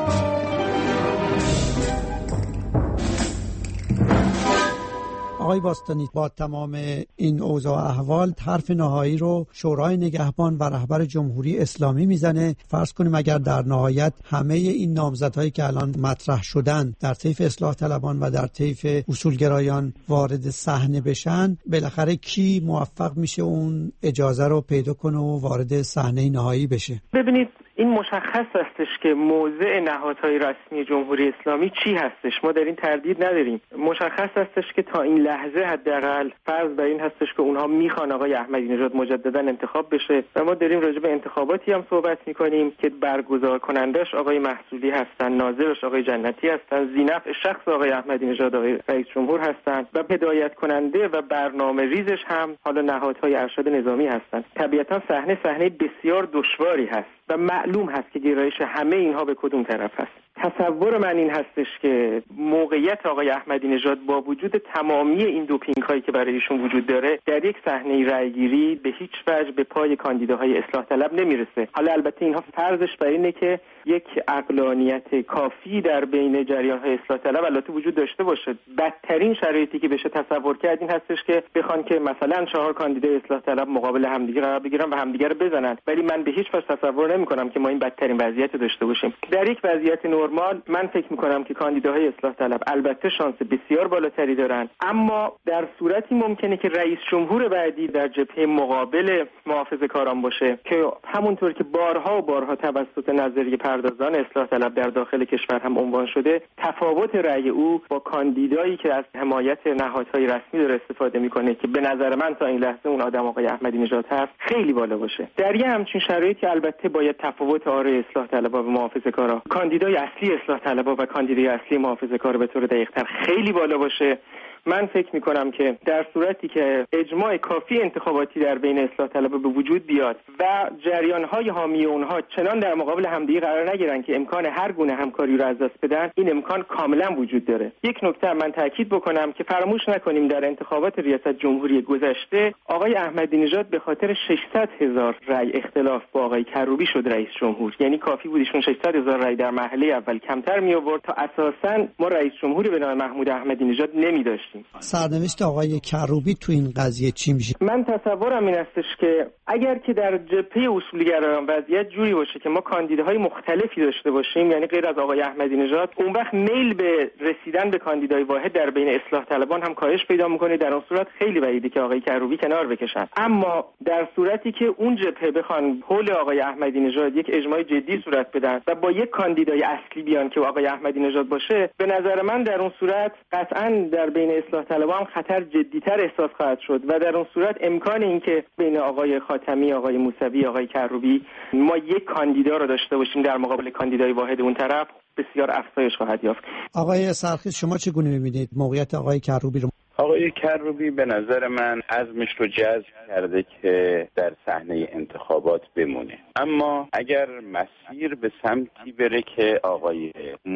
آقای باستانی، با تمام این اوضاع و احوال حرف نهایی رو شورای نگهبان و رهبر جمهوری اسلامی میزنه. فرض کنیم اگر در نهایت همه این نامزدهایی که الان مطرح شدن در طیف اصلاح طلبان و در طیف اصولگرایان وارد صحنه بشن، بالاخره کی موفق میشه اون اجازه رو پیدا کنه و وارد صحنه نهایی بشه؟ ببینید، این مشخص هستش که موضع نهادهای رسمی جمهوری اسلامی چی هستش. ما در این تردید نداریم. مشخص هستش که تا این لحظه حداقل فرض بر این هستش که اونها میخوان آقای احمدی نژاد مجددا انتخاب بشه و ما داریم راجع به انتخاباتی هم صحبت میکنیم که برگزار کنندش آقای محصولی هستن، ناظرش آقای جنتی هستن، ذینفع شخص آقای احمدی نژاد آقای رئیس جمهور هستن و هدایت کننده و برنامه ریزش هم حالا نهادهای ارشد نظامی هستن. طبیعتا صحنه صحنه بسیار دشواری هست و معلوم هست که گرایش همه اینها به کدوم طرف هست. تصور من این هستش که موقعیت آقای احمدی نژاد با وجود تمامی این دوپینگ هایی که برای ایشون وجود داره در یک صحنه رأیگیری به هیچ وجه به پای کاندیداهای اصلاح طلب نمیرسه. حالا البته اینها فرضش بر اینه که یک عقلانیت کافی در بین جریان های اصلاح طلب البته وجود داشته باشه. بدترین شرایطی که بشه تصور کرد این هستش که بخوان که مثلا چهار کاندیدای اصلاح طلب مقابل همدیگه قرار بگیرن و همدیگه رو بزنن، ولی من به هیچ وجه تصور نمی‌کنم که ما این بدترین وضعیت داشته باشیم. در یک وضعیت نرمال من فکر می‌کنم که کاندیداهای اصلاح طلب البته شانس بسیار بالاتری دارن، اما در صورتی ممکنه که رئیس جمهور بعدی در جبهه مقابل محافظه‌کاران باشه که همونطور که بارها و بارها توسط نظریه پردازان اصلاح طلب در داخل کشور هم عنوان شده، تفاوت رأی او با کاندیدایی که از حمایت نهادهای رسمی داره استفاده می‌کنه که به نظر من تا این لحظه اون آدم آقای احمدی نژاد هست خیلی بالا باشه. در یه همچین شرایطی البته باید تفاوت آرای اصلاح طلبها و محافظه‌کارا، کاندیدای اصلی اصلاح طلبها و کاندیدای اصلی محافظه‌کارا به طور دقیق‌تر خیلی بالا باشه. من فکر میکنم که در صورتی که اجماع کافی انتخاباتی در بین اصلاح طلبها به وجود بیاد و جریان‌های حامی اونها چنان در مقابل همدیگه قرار نگیرن که امکان هر گونه همکاری رو از دست بدن، این امکان کاملا وجود داره. یک نکته من تاکید بکنم که فراموش نکنیم در انتخابات ریاست جمهوری گذشته آقای احمدی نژاد به خاطر ششصد هزار رأی اختلاف با آقای کروبی شد رئیس جمهور. یعنی کافی بود ایشون ششصد هزار رأی در مرحله اول کمتر می آورد تا اساساً ما رئیس جمهوری به نام محمود احمدی نژاد نمی‌داشتیم. سرنوشت آقای کروبی تو این قضیه چی میشه؟ من تصورم این استش که اگر که در جبهه اصولگرایان وضعیت جوری باشه که ما کاندیداهای مختلفی داشته باشیم، یعنی غیر از آقای احمدی نژاد، اون وقت میل به رسیدن به کاندیدای واحد در بین اصلاح طلبان هم کاهش پیدا میکنه. در اون صورت خیلی بعیده که آقای کروبی کنار بکشن. اما در صورتی که اون جبهه بخوان حول آقای احمدی نژاد یک اجماع جدی صورت بدن و با یک کاندیدای اصلی بیان که آقای احمدی نژاد باشه، به نظر من در اون صورت قطعاً در بین اصلاح طلبان خطر جدی‌تر احساس خواهد شد و در اون صورت امکان این که بین آقای خاتمی، آقای موسوی، آقای کروبی ما یک کاندیدا رو داشته باشیم در مقابل کاندیدای واحد اون طرف بسیار افزایش خواهد یافت. آقای سرخیز، شما چگونه می‌بینید موقعیت آقای کروبی رو؟ آقای کروبی به نظر من عزمش رو جذب کرده که در صحنه انتخابات بمونه، اما اگر مسیر به سمتی بره که آقای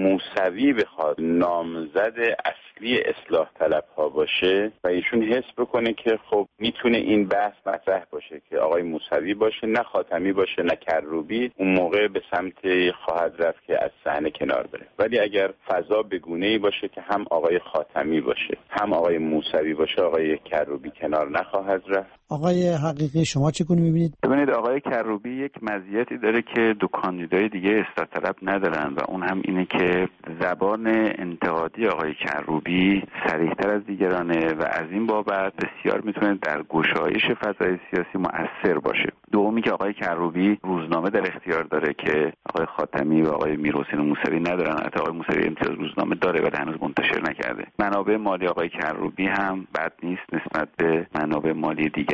موسوی بخواد نامزد اصلی اصلاح طلب ها باشه و ایشون حس بکنه که خب میتونه این بحث مطرح باشه که آقای موسوی باشه، نه خاتمی باشه نه کروبی، اون موقع به سمت خواهد رفت که از صحنه کنار بره. ولی اگر فضا به گونه‌ای باشه که هم آقای خاتمی باشه هم آقای موسوی باشه، آقای کروبی کنار نخواهد رفت. آقای حقیقی، شما چگونه می‌بینید؟ ببینید، آقای کروبی یک مزیتی داره که دو کاندیدای دیگه اصلاح طلب ندارن و اون هم اینه که زبان انتقادی آقای کروبی صریح‌تر از دیگرانه و از این بابت بسیار میتونه در گشایش فضای سیاسی مؤثر باشه. دومی که آقای کروبی روزنامه در اختیار داره که آقای خاتمی و آقای میرحسین موسوی ندارن. حتی آقای موسوی امتیاز روزنامه داره ولی هنوز منتشر نکرده. منابع مالی آقای کروبی هم بد نیست نسبت به منابع مالی دیگر.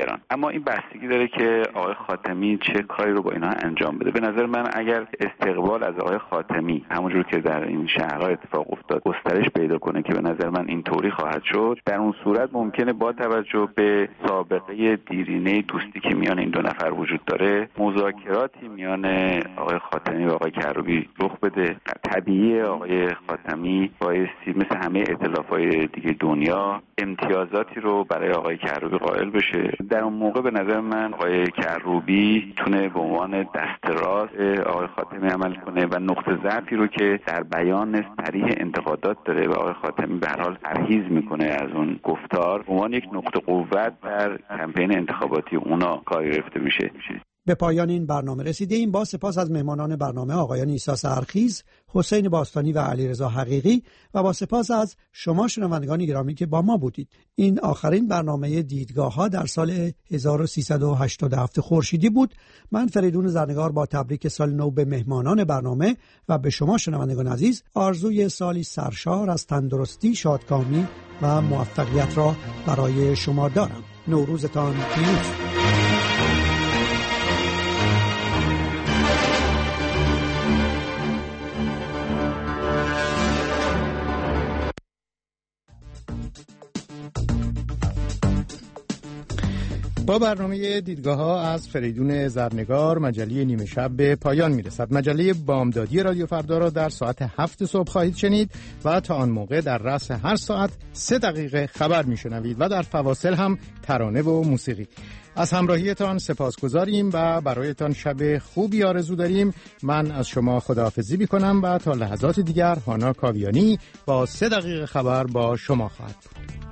دیگران. اما این بستگی داره که آقای خاتمی چه کاری رو با اینها انجام بده. به نظر من اگر استقبال از آقای خاتمی همونجور که در این شهرها اتفاق افتاد گسترش پیدا کنه که به نظر من این طوری خواهد شد، در اون صورت ممکنه با توجه به سابقه دیرینه دوستی که میان این دو نفر وجود داره مذاکراتی میان آقای خاتمی و آقای کروبی رخ بده. طبیعیه آقای خاتمی بایستی مثل همه ائتلاف‌های دیگه دنیا امتیازاتی رو برای آقای کروبی قائل بشه. در اون موقع به نظر من آقای کروبی تونه به عنوان دست راست آقای خاتمی عمل کنه و نقطه ضعفی رو که در بیان صریح انتقادات داره و آقای خاتمی به هر حال پرهیز میکنه از اون گفتار، به عنوان یک نقطه قوت در کمپین انتخاباتی اونا کاری گرفته میشه. به پایان این برنامه رسیدیم. با سپاس از مهمانان برنامه آقایان عیسی سحرخیز، حسین باستانی و علیرضا حقیقی و با سپاس از شما شنوندگان گرامی که با ما بودید. این آخرین برنامه دیدگاه ها در سال هزار و سیصد و هشتاد و هفت خورشیدی بود. من فریدون زرنگار با تبریک سال نو به مهمانان برنامه و به شما شنوندگان عزیز آرزوی سالی سرشار از تندرستی، شادکامی و موفقیت را برای شما دارم. نوروزتان پیروز. با برنامه دیدگاه ها از فریدون زرنگار مجله نیمه شب به پایان میرسد. مجله بامدادی رادیو فردا را در ساعت هفت صبح خواهید شنید و تا آن موقع در رأس هر ساعت سه دقیقه خبر میشنوید و در فواصل هم ترانه و موسیقی. از همراهیتان سپاسگزاریم و برایتان شب خوبی آرزو داریم. من از شما خداحافظی میکنم و تا لحظات دیگر هانا کاویانی با سه دقیقه خبر با شما خواهد بود.